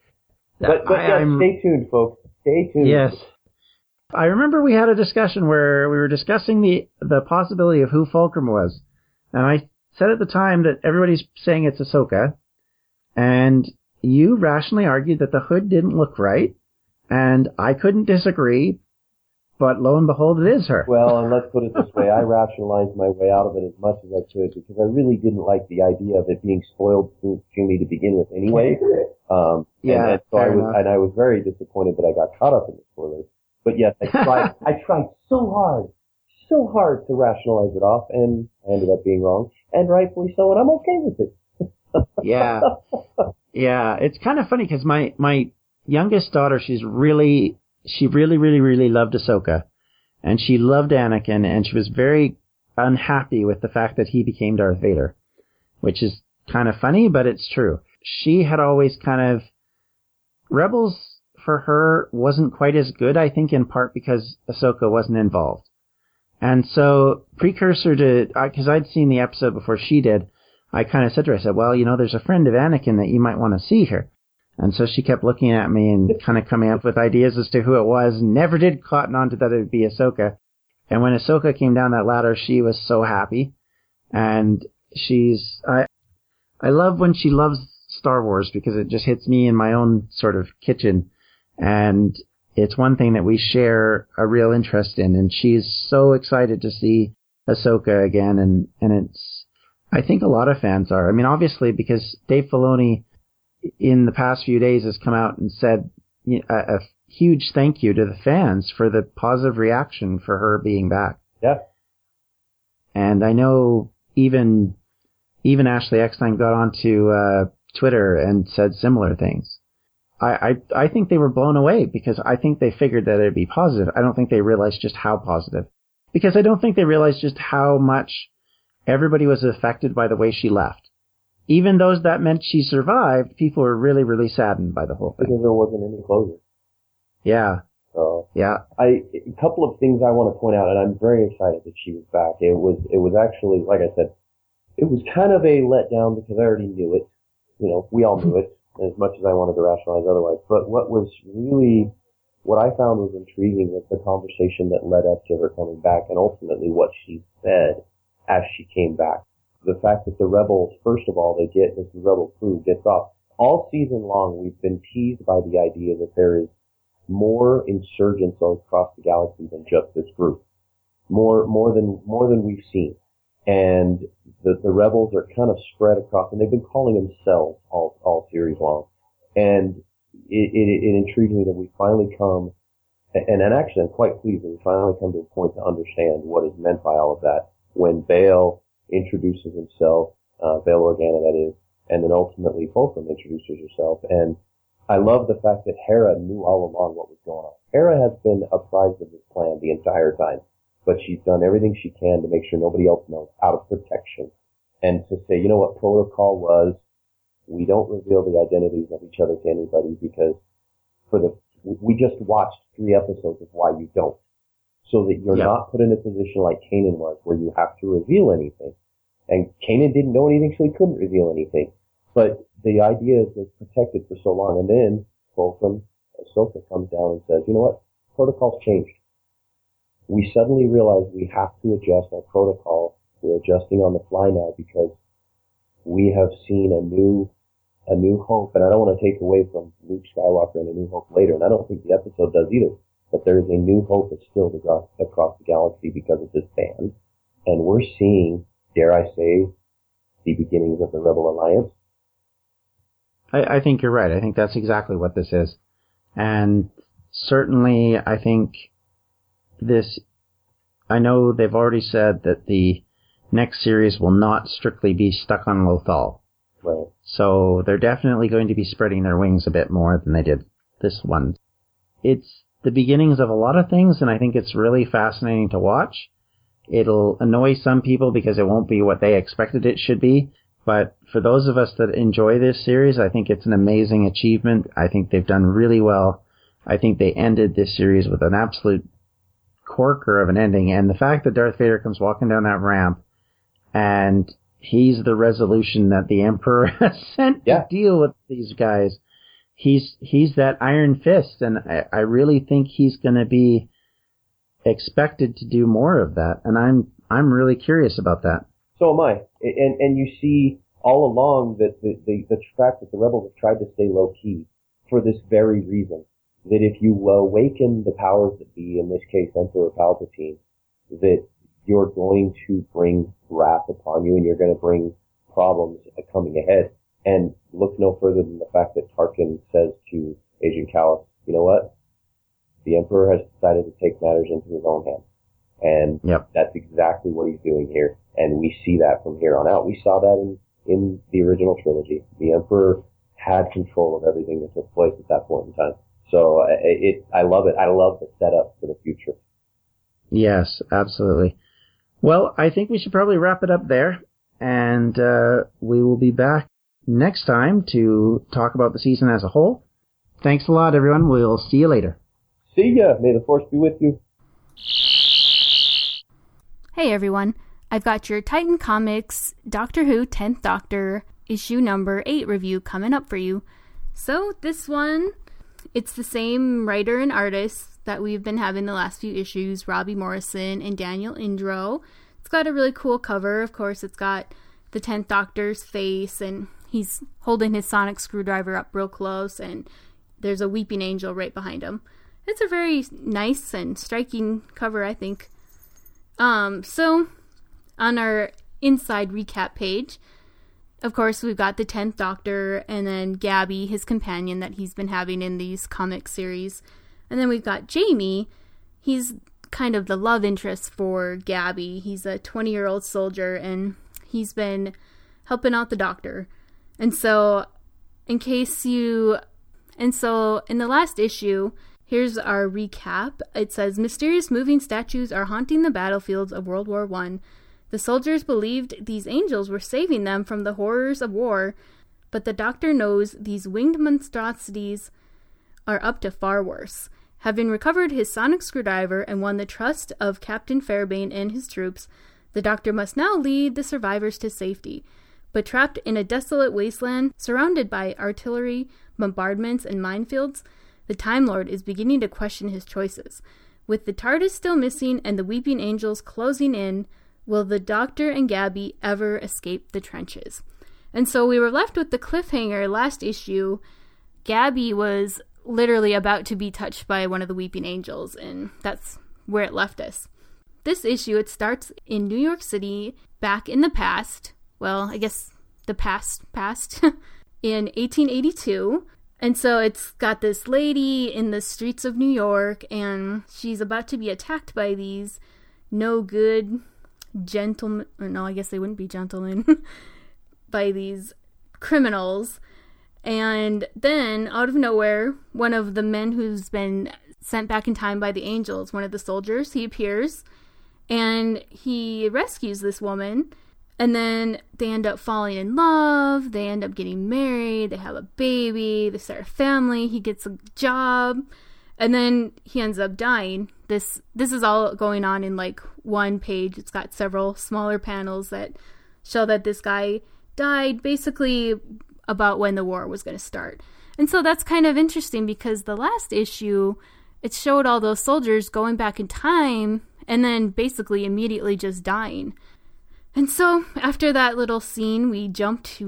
[SPEAKER 10] stay tuned, folks. Stay tuned.
[SPEAKER 11] Yes. I remember we had a discussion where we were discussing the possibility of who Fulcrum was. And I said at the time that everybody's saying it's Ahsoka. And you rationally argued that the hood didn't look right. And I couldn't disagree. but lo and behold, it is her.
[SPEAKER 10] Well, and let's put it this way. I rationalized my way out of it as much as I could because I really didn't like the idea of it being spoiled to me to begin with anyway. And so I was very disappointed that I got caught up in the spoilers. But yes, I tried so hard to rationalize it off, and I ended up being wrong, and rightfully so, and I'm okay with it.
[SPEAKER 11] Yeah. Yeah, it's kind of funny because my youngest daughter, she really loved Ahsoka, and she loved Anakin, and she was very unhappy with the fact that he became Darth Vader, which is kind of funny, but it's true. She had always Rebels for her wasn't quite as good, I think, in part because Ahsoka wasn't involved. And so, precursor to, because I'd seen the episode before she did, I kind of said to her, I said, well, there's a friend of Anakin that you might want to see here. And so she kept looking at me and kind of coming up with ideas as to who it was. Never did cotton on to that it would be Ahsoka. And when Ahsoka came down that ladder, she was so happy. And I love when she loves Star Wars because it just hits me in my own sort of kitchen. And it's one thing that we share a real interest in. And she's so excited to see Ahsoka again. And I think a lot of fans are. I mean, obviously, because Dave Filoni in the past few days has come out and said a huge thank you to the fans for the positive reaction for her being back.
[SPEAKER 10] Yeah.
[SPEAKER 11] And I know even Ashley Eckstein got onto Twitter and said similar things. I think they were blown away because I think they figured that it'd be positive. I don't think they realized just how positive. Because I don't think they realized just how much everybody was affected by the way she left. Even those that meant she survived, people were really, really saddened by the whole thing.
[SPEAKER 10] Because there wasn't any closure.
[SPEAKER 11] Yeah.
[SPEAKER 10] So
[SPEAKER 11] yeah.
[SPEAKER 10] A couple of things I want to point out, and I'm very excited that she was back. It was actually, like I said, it was kind of a letdown because I already knew it. We all knew it, as much as I wanted to rationalize otherwise. But what I found was intriguing was the conversation that led up to her coming back, and ultimately what she said as she came back. The fact that the rebels, first of all, the rebel crew gets off. All season long, we've been teased by the idea that there is more insurgents across the galaxy than just this group. More than we've seen. And the rebels are kind of spread across, and they've been calling them cells all series long. And it intrigued me that we finally come, and actually I'm quite pleased that we finally come to a point to understand what is meant by all of that. When Bail introduces himself, Bail Organa that is, and then ultimately Fulcrum introduces herself. And I love the fact that Hera knew all along what was going on. Hera has been apprised of this plan the entire time, but she's done everything she can to make sure nobody else knows, out of protection. And to say, what protocol was, we don't reveal the identities of each other to anybody because we just watched 3 episodes of why you don't. So that you're not put in a position like Kanan was, where you have to reveal anything. And Kanan didn't know anything, so he couldn't reveal anything. But the idea is they're protected for so long. And then Fulcrum, Ahsoka comes down and says, you know what? Protocol's changed. We suddenly realize we have to adjust our protocol. We're adjusting on the fly now because we have seen a new hope. And I don't want to take away from Luke Skywalker and A New Hope later. And I don't think the episode does either. But there is a new hope that's still across the galaxy because of this band. And we're seeing, dare I say, the beginnings of the Rebel Alliance.
[SPEAKER 11] I think you're right. I think that's exactly what this is. And certainly I think I know they've already said that the next series will not strictly be stuck on Lothal.
[SPEAKER 10] Right.
[SPEAKER 11] So they're definitely going to be spreading their wings a bit more than they did this one. It's the beginnings of a lot of things, and I think it's really fascinating to watch. It'll annoy some people because it won't be what they expected it should be, but for those of us that enjoy this series, I think it's an amazing achievement. I think they've done really well. I think they ended this series with an absolute corker of an ending, and the fact that Darth Vader comes walking down that ramp, and he's the resolution that the Emperor has sent to deal with these guys. He's that iron fist, and I really think he's going to be expected to do more of that, and I'm really curious about that.
[SPEAKER 10] So am I, and you see all along that the fact that the rebels have tried to stay low key for this very reason. that if you awaken the powers that be, in this case Emperor Palpatine, that you're going to bring wrath upon you and you're going to bring problems coming ahead. And look no further than the fact that Tarkin says to Agent Kallus, you know what? The Emperor has decided to take matters into his own hands. And that's exactly what he's doing here. And we see that from here on out. We saw that in the original trilogy. The Emperor had control of everything that took place at that point in time. So I love it. I love the setup for the future.
[SPEAKER 11] Yes, absolutely. Well, I think we should probably wrap it up there. And we will be back next time to talk about the season as a whole. Thanks a lot, everyone. We'll see you later.
[SPEAKER 10] See ya. May the Force be with you.
[SPEAKER 5] Hey, everyone. I've got your Titan Comics Doctor Who 10th Doctor issue number 8 review coming up for you. So this one, it's the same writer and artist that we've been having the last few issues, Robbie Morrison and Daniel Indro. It's got a really cool cover. Of course, it's got the 10th Doctor's face, and he's holding his sonic screwdriver up real close, and there's a weeping angel right behind him. It's a very nice and striking cover, I think. So, on our inside recap page, of course, we've got the 10th Doctor, and then Gabby, his companion that he's been having in these comic series. And then we've got Jamie. He's kind of the love interest for Gabby. He's a 20-year-old soldier, and he's been helping out the Doctor. And so, in the last issue, here's our recap. It says, mysterious moving statues are haunting the battlefields of World War I. The soldiers believed these angels were saving them from the horrors of war, but the Doctor knows these winged monstrosities are up to far worse. Having recovered his sonic screwdriver and won the trust of Captain Fairbairn and his troops, the Doctor must now lead the survivors to safety. But trapped in a desolate wasteland, surrounded by artillery, bombardments, and minefields, the Time Lord is beginning to question his choices. With the TARDIS still missing and the weeping angels closing in, will the Doctor and Gabby ever escape the trenches? And so we were left with the cliffhanger last issue. Gabby was literally about to be touched by one of the weeping angels, and that's where it left us. This issue, it starts in New York City, back in the past. Well, I guess the past, in 1882. And so it's got this lady in the streets of New York, and she's about to be attacked by these no good gentlemen, no, I guess they wouldn't be gentlemen, by these criminals. And then, out of nowhere, one of the men who's been sent back in time by the angels, one of the soldiers, he appears, and he rescues this woman. And then they end up falling in love, they end up getting married, they have a baby, they start a family, he gets a job, and then he ends up dying. This is all going on in like one page. It's got several smaller panels that show that this guy died basically about when the war was going to start. And so that's kind of interesting because the last issue, it showed all those soldiers going back in time and then basically immediately just dying. And so, after that little scene, we jump to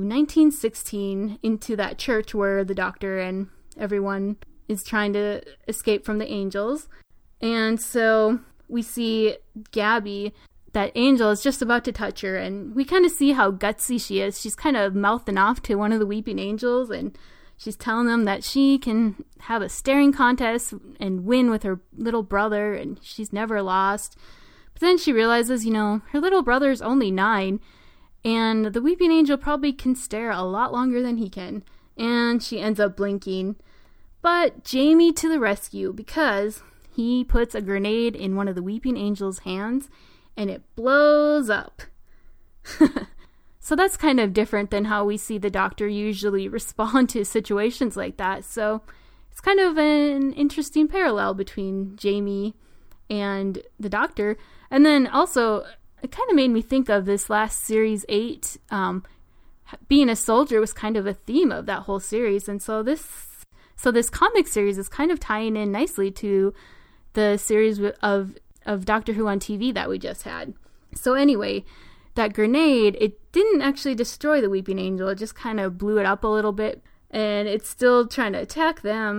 [SPEAKER 5] 1916 into that church where the Doctor and everyone is trying to escape from the angels. And so, we see Gabby, that angel is just about to touch her, and we kind of see how gutsy she is. She's kind of mouthing off to one of the weeping angels, and she's telling them that she can have a staring contest and win with her little brother, and she's never lost. But then she realizes, her little brother's only 9, and the weeping angel probably can stare a lot longer than he can. And she ends up blinking. But Jamie to the rescue, because he puts a grenade in one of the weeping angel's hands, and it blows up. So that's kind of different than how we see the Doctor usually respond to situations like that. So it's kind of an interesting parallel between Jamie and the Doctor. And then also, it kind of made me think of this last series 8. Being a soldier was kind of a theme of that whole series. And so this comic series is kind of tying in nicely to the series of Doctor Who on TV that we just had. So anyway, that grenade, it didn't actually destroy the weeping angel. It just kind of blew it up a little bit. And it's still trying to attack them.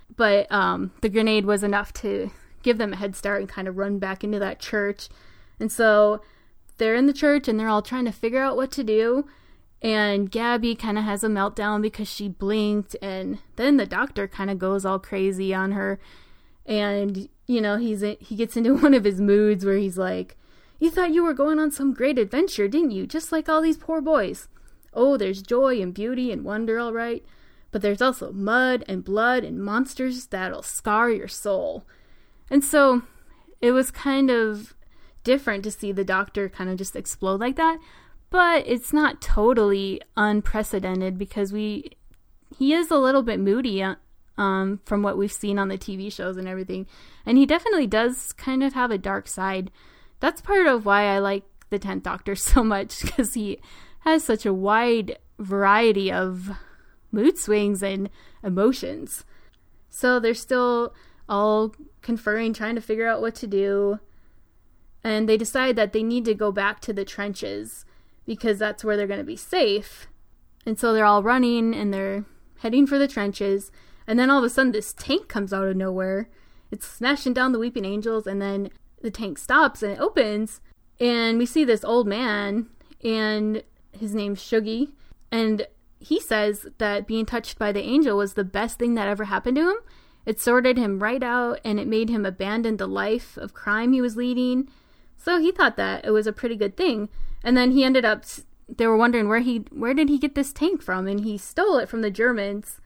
[SPEAKER 5] But the grenade was enough to give them a head start and kind of run back into that church. And so they're in the church and they're all trying to figure out what to do. And Gabby kind of has a meltdown because she blinked. And then the doctor kind of goes all crazy on her. And, you know, he gets into one of his moods where he's like, "You thought you were going on some great adventure, didn't you? Just like all these poor boys. Oh, there's joy and beauty and wonder, all right. But there's also mud and blood and monsters that'll scar your soul." And so it was kind of different to see the doctor kind of just explode like that. But it's not totally unprecedented because he is a little bit moody from what we've seen on the TV shows and everything. And he definitely does kind of have a dark side. That's part of why I like the 10th Doctor so much, because he has such a wide variety of mood swings and emotions. So they're still all conferring, trying to figure out what to do. And they decide that they need to go back to the trenches because that's where they're going to be safe. And so they're all running and they're heading for the trenches. And then all of a sudden this tank comes out of nowhere. It's smashing down the Weeping Angels, and then the tank stops and it opens. And we see this old man, and his name's Shuggy. And he says that being touched by the angel was the best thing that ever happened to him. It sorted him right out, and it made him abandon the life of crime he was leading. So he thought that it was a pretty good thing. And then he ended up, they were wondering where did he get this tank from? And he stole it from the Germans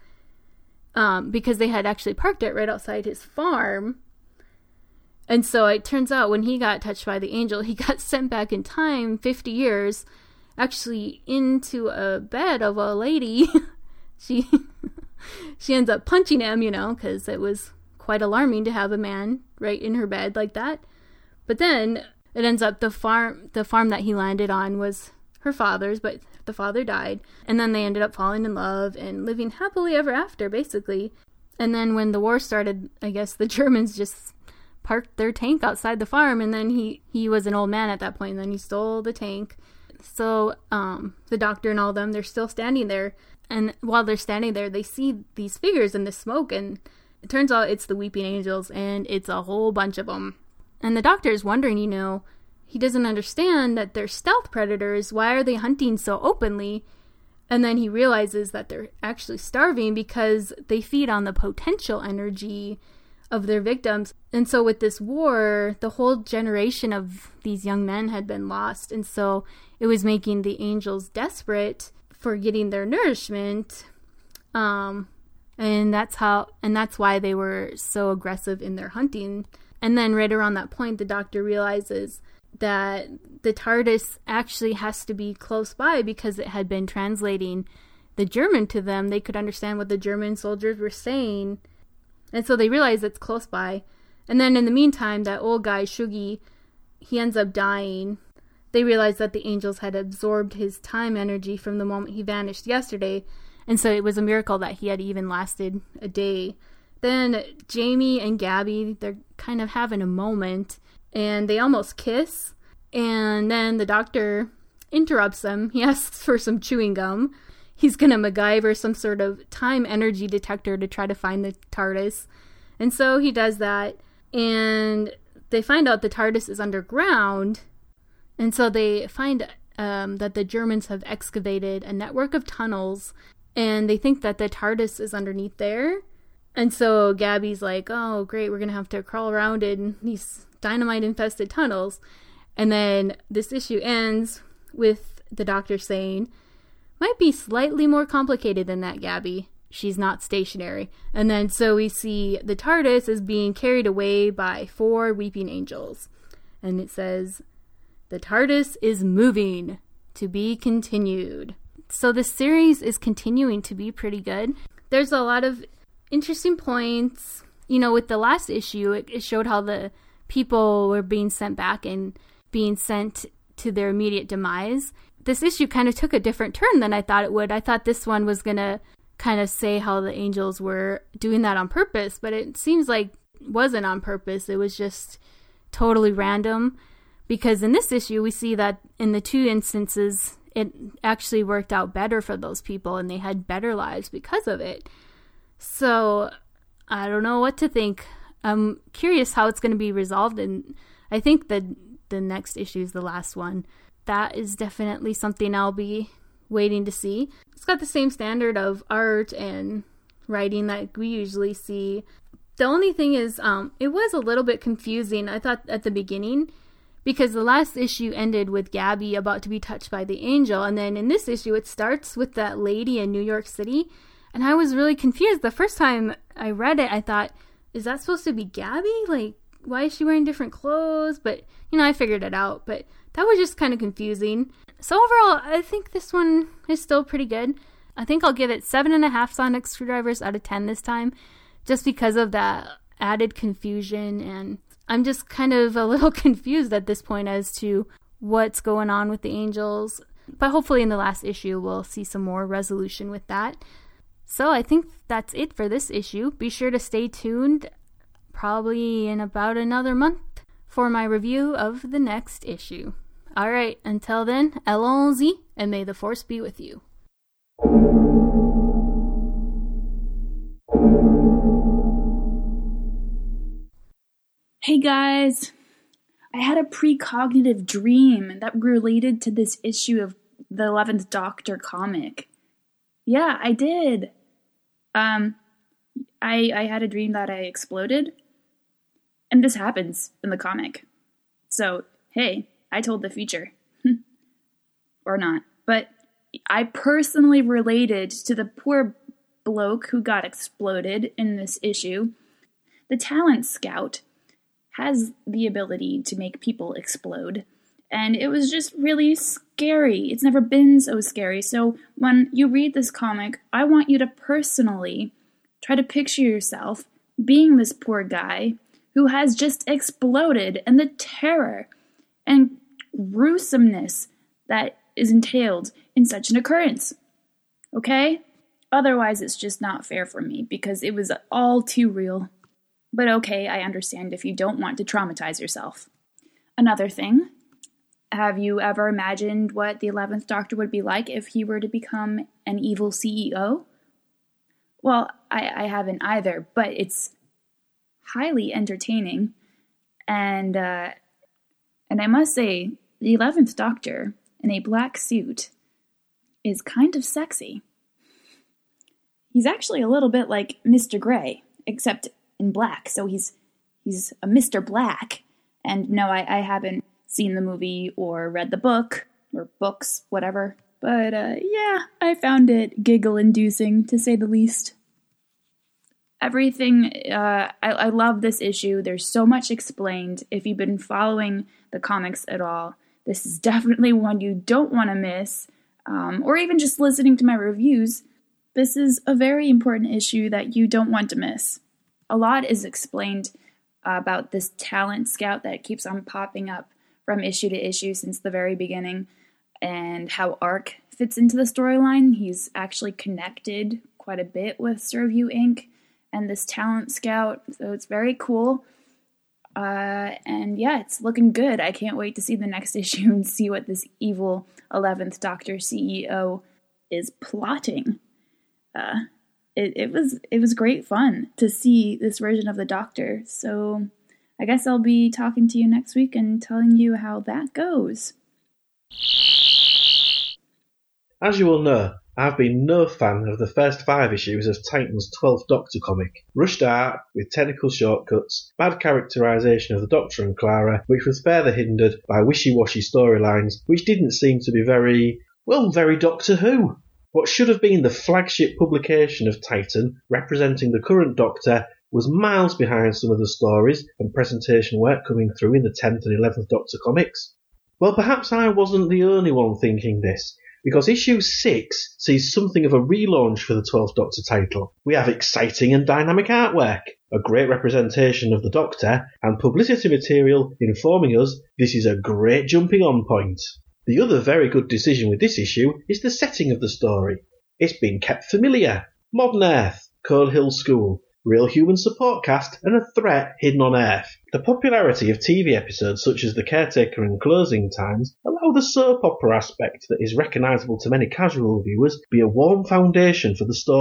[SPEAKER 5] because they had actually parked it right outside his farm. And so it turns out when he got touched by the angel, he got sent back in time 50 years, actually into a bed of a lady. She ends up punching him, you know, because it was quite alarming to have a man right in her bed like that. But then it ends up the farm that he landed on was her father's, but the father died. And then they ended up falling in love and living happily ever after, basically. And then when the war started, I guess the Germans just parked their tank outside the farm, and then he was an old man at that point, and then he stole the tank. So the doctor and all of them, they're still standing there. And while they're standing there, they see these figures in the smoke, and it turns out it's the Weeping Angels, and it's a whole bunch of them. And the doctor is wondering, you know, he doesn't understand that they're stealth predators. Why are they hunting so openly? And then he realizes that they're actually starving because they feed on the potential energy of their victims. And so with this war, the whole generation of these young men had been lost. And so it was making the angels desperate for getting their nourishment. And that's why they were so aggressive in their hunting. And then right around that point, the doctor realizes that the TARDIS actually has to be close by because it had been translating the German to them. They could understand what the German soldiers were saying. And so they realize it's close by. And then in the meantime, that old guy, Shuggy, he ends up dying. They realize that the angels had absorbed his time energy from the moment he vanished yesterday. And so it was a miracle that he had even lasted a day. Then Jamie and Gabby, they're kind of having a moment, and they almost kiss. And then the doctor interrupts them. He asks for some chewing gum. He's going to MacGyver some sort of time energy detector to try to find the TARDIS. And so he does that, and they find out the TARDIS is underground. And so they find that the Germans have excavated a network of tunnels, and they think that the TARDIS is underneath there. And so Gabby's like, oh, great, we're going to have to crawl around in these dynamite-infested tunnels. And then this issue ends with the doctor saying, might be slightly more complicated than that, Gabby. She's not stationary. And then so we see the TARDIS is being carried away by 4 weeping angels. And it says, the TARDIS is moving, to be continued. So the series is continuing to be pretty good. There's a lot of interesting points. You know, with the last issue, it showed how the people were being sent back and being sent to their immediate demise. This issue kind of took a different turn than I thought it would. I thought this one was going to kind of say how the angels were doing that on purpose, but it seems like it wasn't on purpose. It was just totally random, because in this issue, we see that in the 2 instances, it actually worked out better for those people, and they had better lives because of it. So I don't know what to think. I'm curious how it's going to be resolved, and I think the next issue is the last one. That is definitely something I'll be waiting to see. It's got the same standard of art and writing that we usually see. The only thing is, it was a little bit confusing, I thought, at the beginning, because the last issue ended with Gabby about to be touched by the angel, and then in this issue it starts with that lady in New York City, and I was really confused. The first time I read it, I thought, is that supposed to be Gabby? Like, why is she wearing different clothes? But, I figured it out, but that was just kind of confusing. So overall, I think this one is still pretty good. I think I'll give it 7.5 sonic screwdrivers out of 10 this time, just because of that added confusion, and I'm just kind of a little confused at this point as to what's going on with the angels. But hopefully in the last issue, we'll see some more resolution with that. So I think that's it for this issue. Be sure to stay tuned, probably in about another month, for my review of the next issue. Alright, until then, allons-y, and may the force be with you.
[SPEAKER 12] Hey guys, I had a precognitive dream that related to this issue of the 11th Doctor comic. Yeah, I did. I had a dream that I exploded, and this happens in the comic. So, hey, I told the future. Or not. But I personally related to the poor bloke who got exploded in this issue. The talent scout has the ability to make people explode, and it was just really scary. It's never been so scary. So when you read this comic, I want you to personally try to picture yourself being this poor guy who has just exploded, and the terror and gruesomeness that is entailed in such an occurrence. Okay? Otherwise, it's just not fair for me, because it was all too real. But okay, I understand if you don't want to traumatize yourself. Another thing, have you ever imagined what the 11th Doctor would be like if he were to become an evil CEO? Well, I haven't either, but it's highly entertaining. And I must say, the 11th Doctor in a black suit is kind of sexy. He's actually a little bit like Mr. Grey, except in black, so he's a Mr. Black. And no, I haven't seen the movie or read the book, or books, whatever. But yeah, I found it giggle-inducing, to say the least. Everything, I love this issue. There's so much explained. If you've been following the comics at all, this is definitely one you don't want to miss. Or even just listening to my reviews, this is a very important issue that you don't want to miss. A lot is explained about this talent scout that keeps on popping up from issue to issue since the very beginning, and how Ark fits into the storyline. He's actually connected quite a bit with Servue Inc. and this talent scout, so it's very cool. And yeah, it's looking good. I can't wait to see the next issue and see what this evil 11th Doctor CEO is plotting. It was great fun to see this version of the Doctor, so I guess I'll be talking to you next week and telling you how that goes.
[SPEAKER 7] As you all know, I've been no fan of the first 5 issues of Titan's 12th Doctor comic. Rushed art, with technical shortcuts, bad characterisation of the Doctor and Clara, which was further hindered by wishy-washy storylines, which didn't seem to be very Doctor Who. What should have been the flagship publication of Titan, representing the current Doctor, was miles behind some of the stories and presentation work coming through in the 10th and 11th Doctor comics. Well, perhaps I wasn't the only one thinking this, because issue 6 sees something of a relaunch for the 12th Doctor title. We have exciting and dynamic artwork, a great representation of the Doctor, and publicity material informing us this is a great jumping on point. The other very good decision with this issue is the setting of the story. It's been kept familiar. Modern Earth, Coal Hill School, real human support cast, and a threat hidden on Earth. The popularity of TV episodes such as The Caretaker and Closing Times allow the soap opera aspect that is recognisable to many casual viewers be a warm foundation for the story.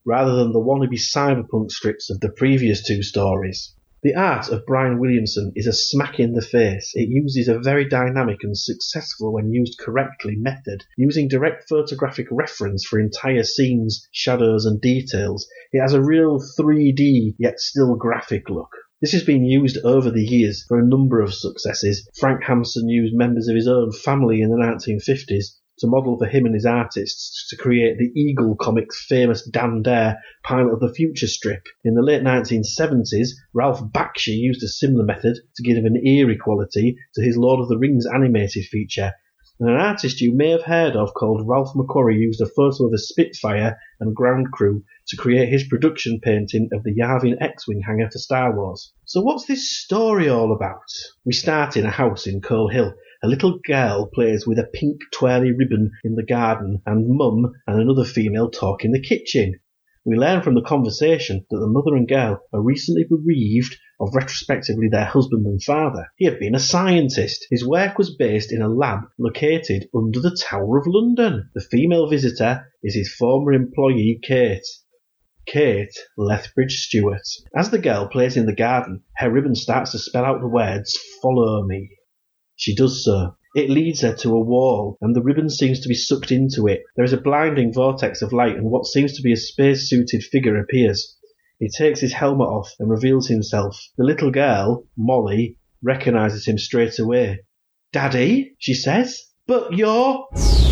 [SPEAKER 7] rather than the wannabe cyberpunk strips of the previous 2 stories. The art of Brian Williamson is a smack in the face. It uses a very dynamic and successful, when used correctly, method, using direct photographic reference for entire scenes, shadows and details. It has a real 3D yet still graphic look. This has been used over the years for a number of successes. Frank Hampson used members of his own family in the 1950s to model for him and his artists to create the Eagle Comics' famous Dan Dare Pilot of the Future strip. In the late 1970s, Ralph Bakshi used a similar method to give an eerie quality to his Lord of the Rings animated feature. And an artist you may have heard of called Ralph McQuarrie used a photo of a Spitfire and ground crew to create his production painting of the Yavin X-Wing hangar for Star Wars. So what's this story all about? We start in a house in Coal Hill. A little girl plays with a pink twirly ribbon in the garden, and Mum and another female talk in the kitchen. We learn from the conversation that the mother and girl are recently bereaved of retrospectively their husband and father. He had been a scientist. His work was based in a lab located under the Tower of London. The female visitor is his former employee, Kate Lethbridge Stewart. As the girl plays in the garden, her ribbon starts to spell out the words, "Follow me." She does so. It leads her to a wall, and the ribbon seems to be sucked into it. There is a blinding vortex of light, and what seems to be a space-suited figure appears. He takes his helmet off and reveals himself. The little girl, Molly, recognises him straight away. "Daddy," she says, "but you're..."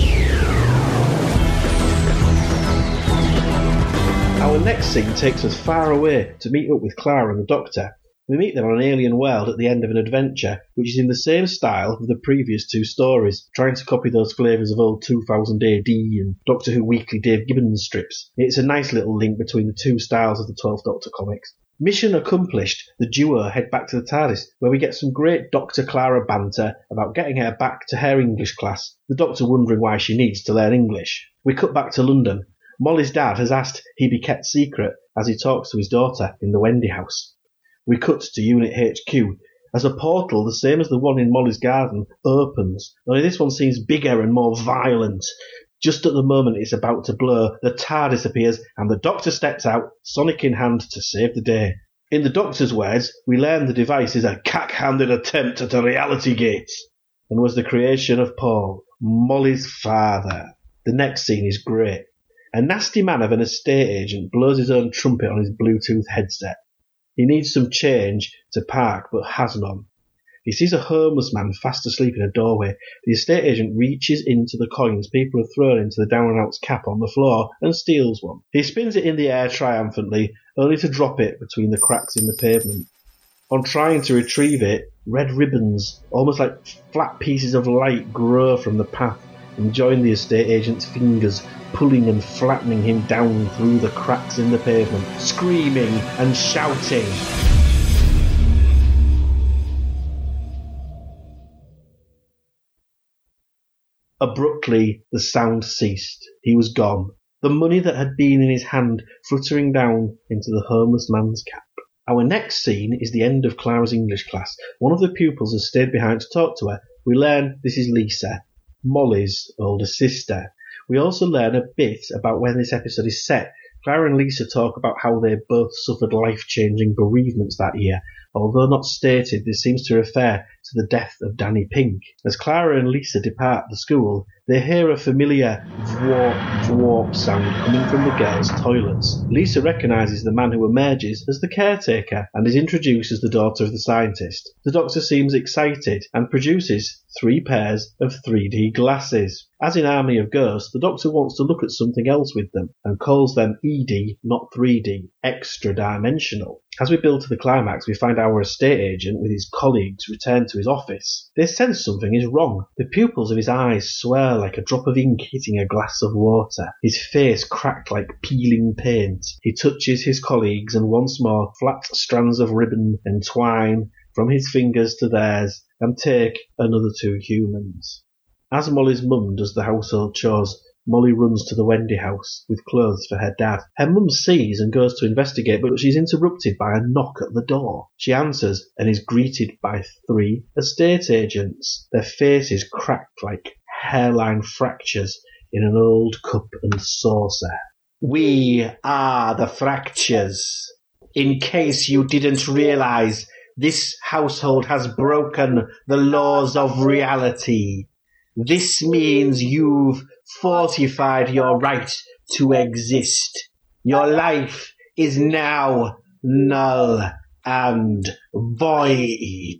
[SPEAKER 7] Our next scene takes us far away to meet up with Clara and the Doctor. We meet them on an alien world at the end of an adventure, which is in the same style of the previous 2 stories, trying to copy those flavours of old 2000 AD and Doctor Who Weekly Dave Gibbons strips. It's a nice little link between the 2 styles of the 12th Doctor comics. Mission accomplished, the duo head back to the TARDIS, where we get some great Dr. Clara banter about getting her back to her English class, the Doctor wondering why she needs to learn English. We cut back to London. Molly's dad has asked he be kept secret as he talks to his daughter in the Wendy house. We cut to Unit HQ as a portal, the same as the one in Molly's garden, opens, only this one seems bigger and more violent. Just at the moment it's about to blow, the TARDIS appears and the Doctor steps out, Sonic in hand, to save the day. In the Doctor's words, we learn the device is a cack-handed attempt at a reality gate and was the creation of Paul, Molly's father. The next scene is great. A nasty man of an estate agent blows his own trumpet on his Bluetooth headset. He needs some change to park, but has none. He sees a homeless man fast asleep in a doorway. The estate agent reaches into the coins people have thrown into the down-and-out's cap on the floor and steals one. He spins it in the air triumphantly, only to drop it between the cracks in the pavement. On trying to retrieve it, red ribbons, almost like flat pieces of light, grow from the path and join the estate agent's fingers, pulling and flattening him down through the cracks in the pavement, screaming and shouting. Abruptly, the sound ceased. He was gone. The money that had been in his hand fluttering down into the homeless man's cap. Our next scene is the end of Clara's English class. One of the pupils has stayed behind to talk to her. We learn this is Lisa, Molly's older sister. We also learn a bit about when this episode is set. Clara and Lisa talk about how they both suffered life-changing bereavements that year. Although not stated, this seems to refer to the death of Danny Pink. As Clara and Lisa depart the school, they hear a familiar vwarp vwarp sound coming from the girls' toilets. Lisa recognises the man who emerges as the caretaker and is introduced as the daughter of the scientist. The Doctor seems excited and produces 3 pairs of 3D glasses. As in Army of Ghosts, the Doctor wants to look at something else with them and calls them ED, not 3D, extra-dimensional. As we build to the climax, we find our estate agent with his colleagues return to his office. They sense something is wrong. The pupils of his eyes swirl like a drop of ink hitting a glass of water. His face cracked like peeling paint. He touches his colleagues and once more flat strands of ribbon entwine from his fingers to theirs and take another 2 humans. As Molly's mum does the household chores, Molly runs to the Wendy house with clothes for her dad. Her mum sees and goes to investigate, but she's interrupted by a knock at the door. She answers and is greeted by 3 estate agents, their faces cracked like hairline fractures in an old cup and saucer. We are the Fractures. In case you didn't realize, this household has broken the laws of reality. This means you've fortified your right to exist. Your life is now null and void.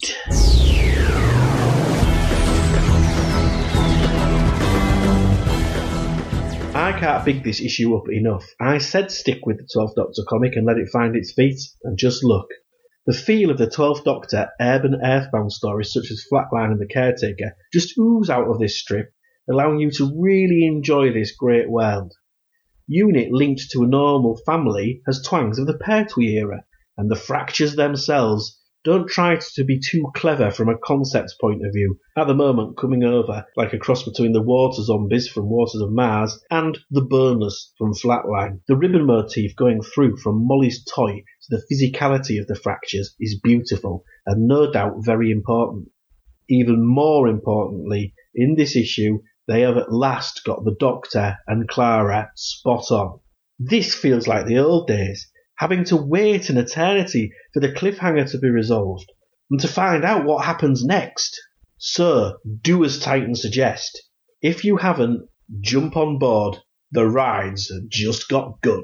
[SPEAKER 7] I can't big this issue up enough. I said stick with the 12th Doctor comic and let it find its feet, and just look. The feel of the 12th Doctor urban earthbound stories such as Flatline and The Caretaker just ooze out of this strip, allowing you to really enjoy this great world. Unit linked to a normal family has twangs of the Pertwee era, and the Fractures themselves don't try to be too clever from a concept point of view, at the moment coming over like a cross between the water zombies from Waters of Mars and the Boneless from Flatline. The ribbon motif going through from Molly's toy to the physicality of the Fractures is beautiful and no doubt very important. Even more importantly, in this issue, they have at last got the Doctor and Clara spot on. This feels like the old days, having to wait an eternity for the cliffhanger to be resolved, and to find out what happens next. So, do as Titan suggest. If you haven't, jump on board. The ride's just got good.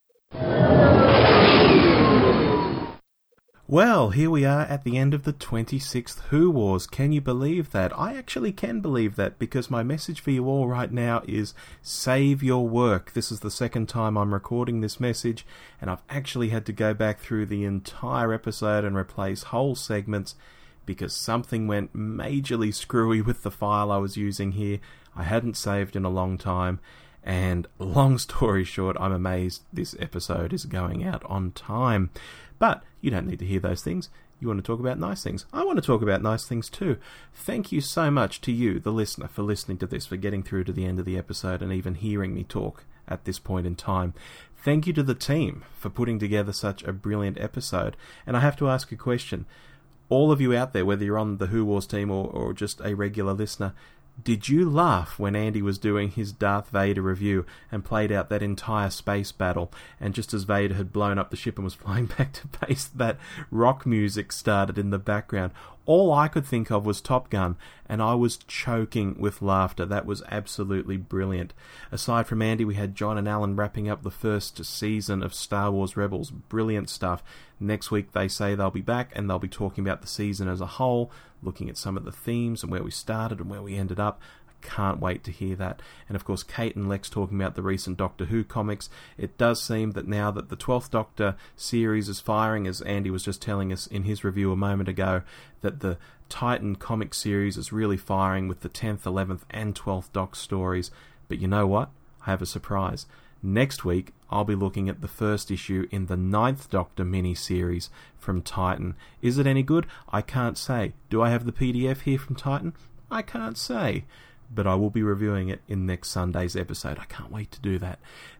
[SPEAKER 2] Well, here we are at the end of the 26th Who Wars. Can you believe that? I actually can believe that, because my message for you all right now is save your work. This is the second time I'm recording this message, and I've actually had to go back through the entire episode and replace whole segments because something went majorly screwy with the file I was using here. I hadn't saved in a long time. And long story short, I'm amazed this episode is going out on time. But you don't need to hear those things. You want to talk about nice things. I want to talk about nice things too. Thank you so much to you, the listener, for listening to this, for getting through to the end of the episode and even hearing me talk at this point in time. Thank you to the team for putting together such a brilliant episode. And I have to ask a question. All of you out there, whether you're on the Who Wars team or just a regular listener, did you laugh when Andy was doing his Darth Vader review and played out that entire space battle, and just as Vader had blown up the ship and was flying back to base, that rock music started in the background? All I could think of was Top Gun, and I was choking with laughter. That was absolutely brilliant. Aside from Andy, we had John and Alan wrapping up the first season of Star Wars Rebels. Brilliant stuff. Next week they say they'll be back, and they'll be talking about the season as a whole, looking at some of the themes and where we started and where we ended up. Can't wait to hear that. And of course, Kate and Lex talking about the recent Doctor Who comics. It does seem that now that the 12th Doctor series is firing, as Andy was just telling us in his review a moment ago, that the Titan comic series is really firing with the 10th, 11th and 12th Doc stories. But you know what? I have a surprise. Next week, I'll be looking at the first issue in the 9th Doctor mini-series from Titan. Is it any good? I can't say. Do I have the PDF here from Titan? I can't say. But I will be reviewing it in next Sunday's episode. I can't wait to do that.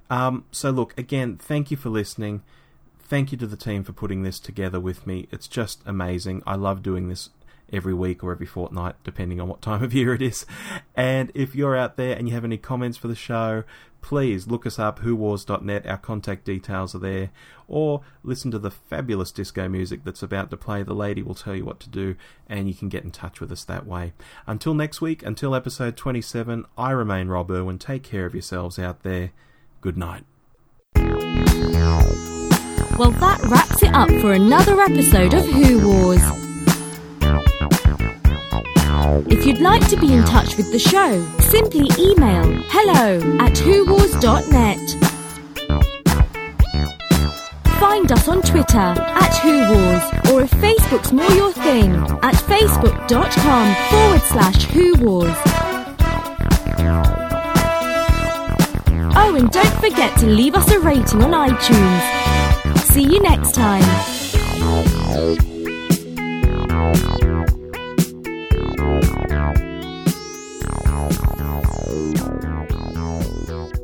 [SPEAKER 2] So look, again, thank you for listening. Thank you to the team for putting this together with me. It's just amazing. I love doing this every week or every fortnight, depending on what time of year it is. And if you're out there and you have any comments for the show, please look us up, whowars.net. Our contact details are there. Or listen to the fabulous disco music that's about to play. The lady will tell you what to do, and you can get in touch with us that way. Until next week, until episode 27, I remain Rob Irwin. Take care of yourselves out there. Good night.
[SPEAKER 13] Well, that wraps it up for another episode of Who Wars. If you'd like to be in touch with the show, simply email hello@whowars.net. Find us on Twitter @WhoWars, or if Facebook's more your thing, at facebook.com/WhoWars. Oh, and don't forget to leave us a rating on iTunes. See you next time.